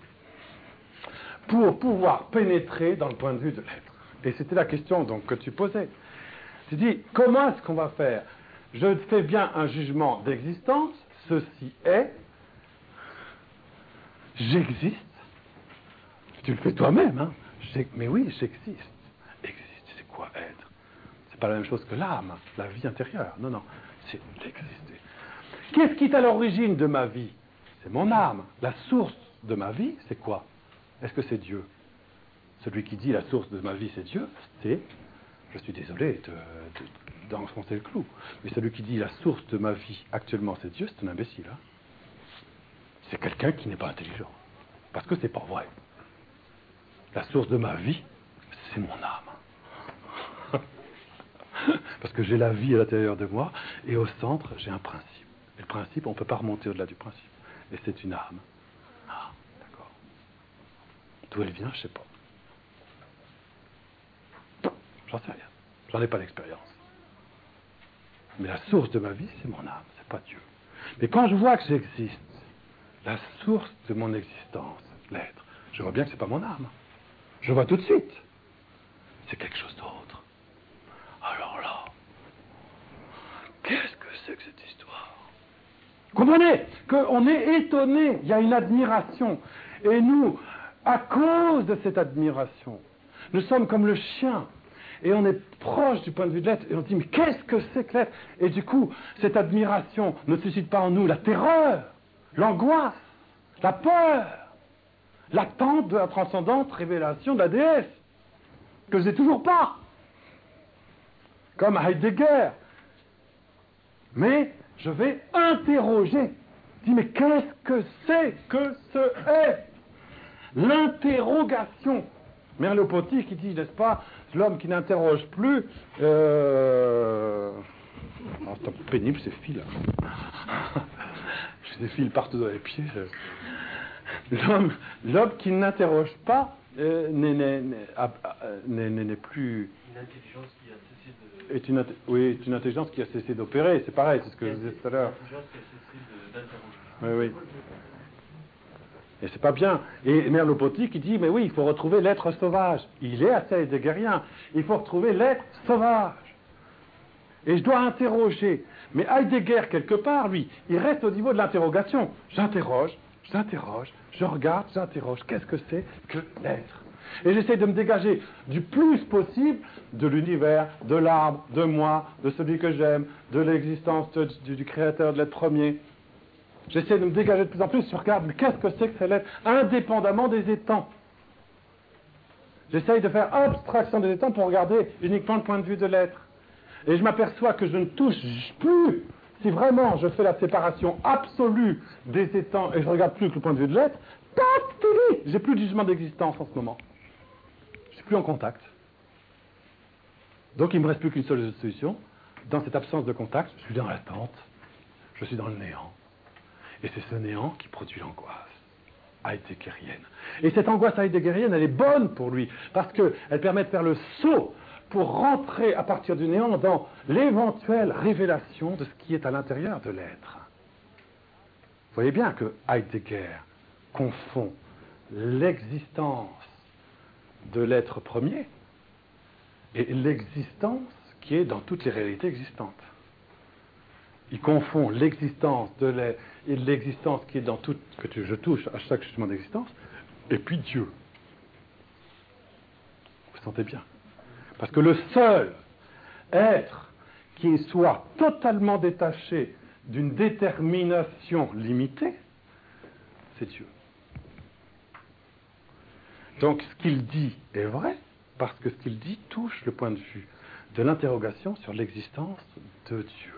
pour pouvoir pénétrer dans le point de vue de l'être. Et c'était la question donc que tu posais. Tu dis, comment est-ce qu'on va faire? Je fais bien un jugement d'existence, ceci est, j'existe. Tu le fais toi-même, hein? Mais oui, j'existe. Exister, c'est quoi être? C'est pas la même chose que l'âme, la vie intérieure. Non, non, c'est l'exister. Qu'est-ce qui est à l'origine de ma vie? C'est mon âme. La source de ma vie, c'est quoi? Est-ce que c'est Dieu? Celui qui dit la source de ma vie, c'est Dieu, c'est, je suis désolé d'enfoncer le clou, mais celui qui dit la source de ma vie actuellement, c'est Dieu, c'est un imbécile. Hein? C'est quelqu'un qui n'est pas intelligent. Parce que c'est pas vrai. La source de ma vie, c'est mon âme. Parce que j'ai la vie à l'intérieur de moi, et au centre, j'ai un principe. Et le principe, on ne peut pas remonter au-delà du principe. Et c'est une âme. Ah, d'accord. D'où elle vient, je ne sais pas. J'en sais rien. J'en ai pas d'expérience. Mais la source de ma vie, c'est mon âme, c'est pas Dieu. Mais quand je vois que j'existe, la source de mon existence, l'être, je vois bien que c'est pas mon âme. Je vois tout de suite. C'est quelque chose d'autre. Alors là, qu'est-ce que c'est que cette histoire? Comprenez qu'on est étonné, il y a une admiration. Et nous, à cause de cette admiration, nous sommes comme le chien. Et on est proche du point de vue de l'être, et on dit, mais qu'est-ce que c'est que l'être? Et du coup, cette admiration ne suscite pas en nous la terreur, l'angoisse, la peur, l'attente de la transcendante révélation de la déesse, que je n'ai toujours pas. Comme Heidegger. Mais je vais interroger. Je dis, mais qu'est-ce que c'est que ce est? L'interrogation. Merleau-Ponty qui dit, n'est-ce pas, l'homme qui n'interroge plus... c'est un peu pénible ces fils là. J'ai des fils partout dans les pieds. L'homme qui n'interroge pas n'est plus... Une intelligence qui a cessé de... est une intelligence qui a cessé d'opérer, c'est pareil, c'est ce que je disais tout à l'heure. Une intelligence qui a cessé d'interroger. Oui, oui. Et c'est pas bien. Et Merleau-Ponty qui dit, mais oui, il faut retrouver l'être sauvage. Il est assez heideggerien. Il faut retrouver l'être sauvage. Et je dois interroger. Mais Heidegger, quelque part, lui, il reste au niveau de l'interrogation. J'interroge, je regarde, j'interroge. Qu'est-ce que c'est que l'être? Et j'essaie de me dégager du plus possible de l'univers, de l'arbre, de moi, de celui que j'aime, de l'existence du créateur, de l'être premier. J'essaie de me dégager de plus en plus, je regarde, mais qu'est-ce que c'est que l'être, indépendamment des étangs. J'essaie de faire abstraction des étangs pour regarder uniquement le point de vue de l'être. Et je m'aperçois que je ne touche plus, si vraiment je fais la séparation absolue des étangs et je ne regarde plus que le point de vue de l'être, j'ai plus de jugement d'existence en ce moment. Je suis plus en contact. Donc il ne me reste plus qu'une seule solution. Dans cette absence de contact, je suis dans l'attente. Je suis dans le néant. Et c'est ce néant qui produit l'angoisse heideggerienne. Et cette angoisse heideggerienne, elle est bonne pour lui, parce qu'elle permet de faire le saut pour rentrer à partir du néant dans l'éventuelle révélation de ce qui est à l'intérieur de l'être. Vous voyez bien que Heidegger confond l'existence de l'être premier et l'existence qui est dans toutes les réalités existantes. Il confond l'existence de l'être et l'existence qui est dans tout, que je touche à chaque jugement d'existence, et puis Dieu. Vous sentez bien? Parce que le seul être qui soit totalement détaché d'une détermination limitée, c'est Dieu. Donc ce qu'il dit est vrai, parce que ce qu'il dit touche le point de vue de l'interrogation sur l'existence de Dieu.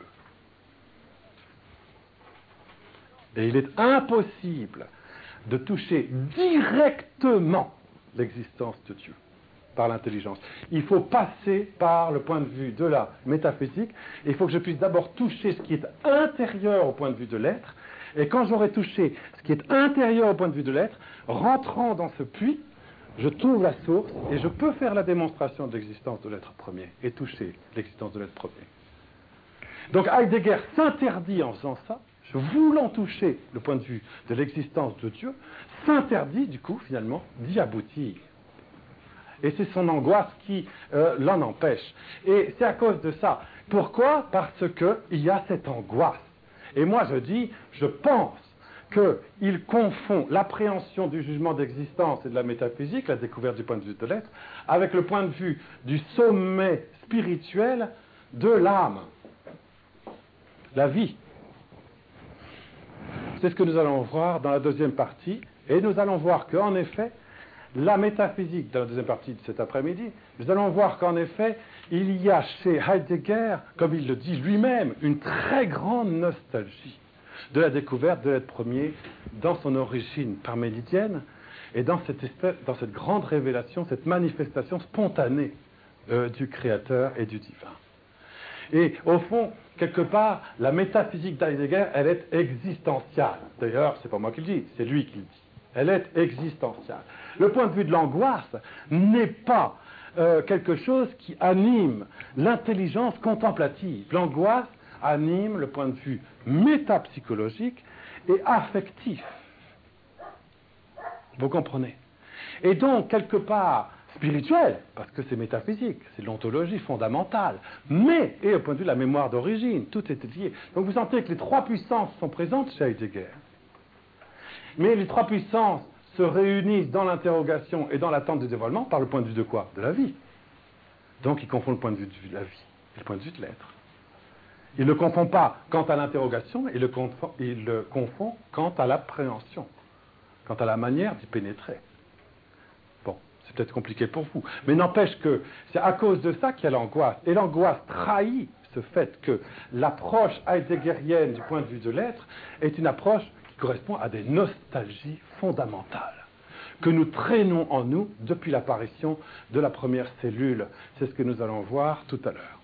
Et il est impossible de toucher directement l'existence de Dieu par l'intelligence. Il faut passer par le point de vue de la métaphysique, et il faut que je puisse d'abord toucher ce qui est intérieur au point de vue de l'être, et quand j'aurai touché ce qui est intérieur au point de vue de l'être, rentrant dans ce puits, je trouve la source, et je peux faire la démonstration de l'existence de l'être premier, et toucher l'existence de l'être premier. Donc Heidegger s'interdit en faisant ça, voulant toucher le point de vue de l'existence de Dieu, s'interdit du coup finalement d'y aboutir. Et c'est son angoisse qui l'en empêche. Et c'est à cause de ça. Pourquoi ? Parce qu'il y a cette angoisse. Et moi je pense qu'il confond l'appréhension du jugement d'existence et de la métaphysique, la découverte du point de vue de l'être, avec le point de vue du sommet spirituel de l'âme, la vie. C'est ce que nous allons voir dans la deuxième partie, et nous allons voir qu'en effet, la métaphysique, dans la deuxième partie de cet après-midi, nous allons voir qu'en effet, il y a chez Heidegger, comme il le dit lui-même, une très grande nostalgie de la découverte de l'être premier dans son origine parménidienne et dans cette grande révélation, cette manifestation spontanée du Créateur et du divin. Et au fond, quelque part, la métaphysique d'Heidegger, elle est existentielle. D'ailleurs, c'est pas moi qui le dis, c'est lui qui le dit. Elle est existentielle. Le point de vue de l'angoisse n'est pas quelque chose qui anime l'intelligence contemplative. L'angoisse anime le point de vue métapsychologique et affectif. Vous comprenez ? Et donc, quelque part, spirituel, parce que c'est métaphysique, c'est l'ontologie fondamentale, mais, et au point de vue de la mémoire d'origine, tout est lié. Donc vous sentez que les trois puissances sont présentes chez Heidegger. Mais les trois puissances se réunissent dans l'interrogation et dans l'attente du dévoilement par le point de vue de quoi ? De la vie. Donc il confond le point de vue de la vie et le point de vue de l'être. Il ne le confond pas quant à l'interrogation, il le confond quant à l'appréhension, quant à la manière d'y pénétrer. Bon, c'est peut-être compliqué pour vous, mais n'empêche que c'est à cause de ça qu'il y a l'angoisse. Et l'angoisse trahit ce fait que l'approche heideggerienne du point de vue de l'être est une approche qui correspond à des nostalgies fondamentales que nous traînons en nous depuis l'apparition de la première cellule. C'est ce que nous allons voir tout à l'heure.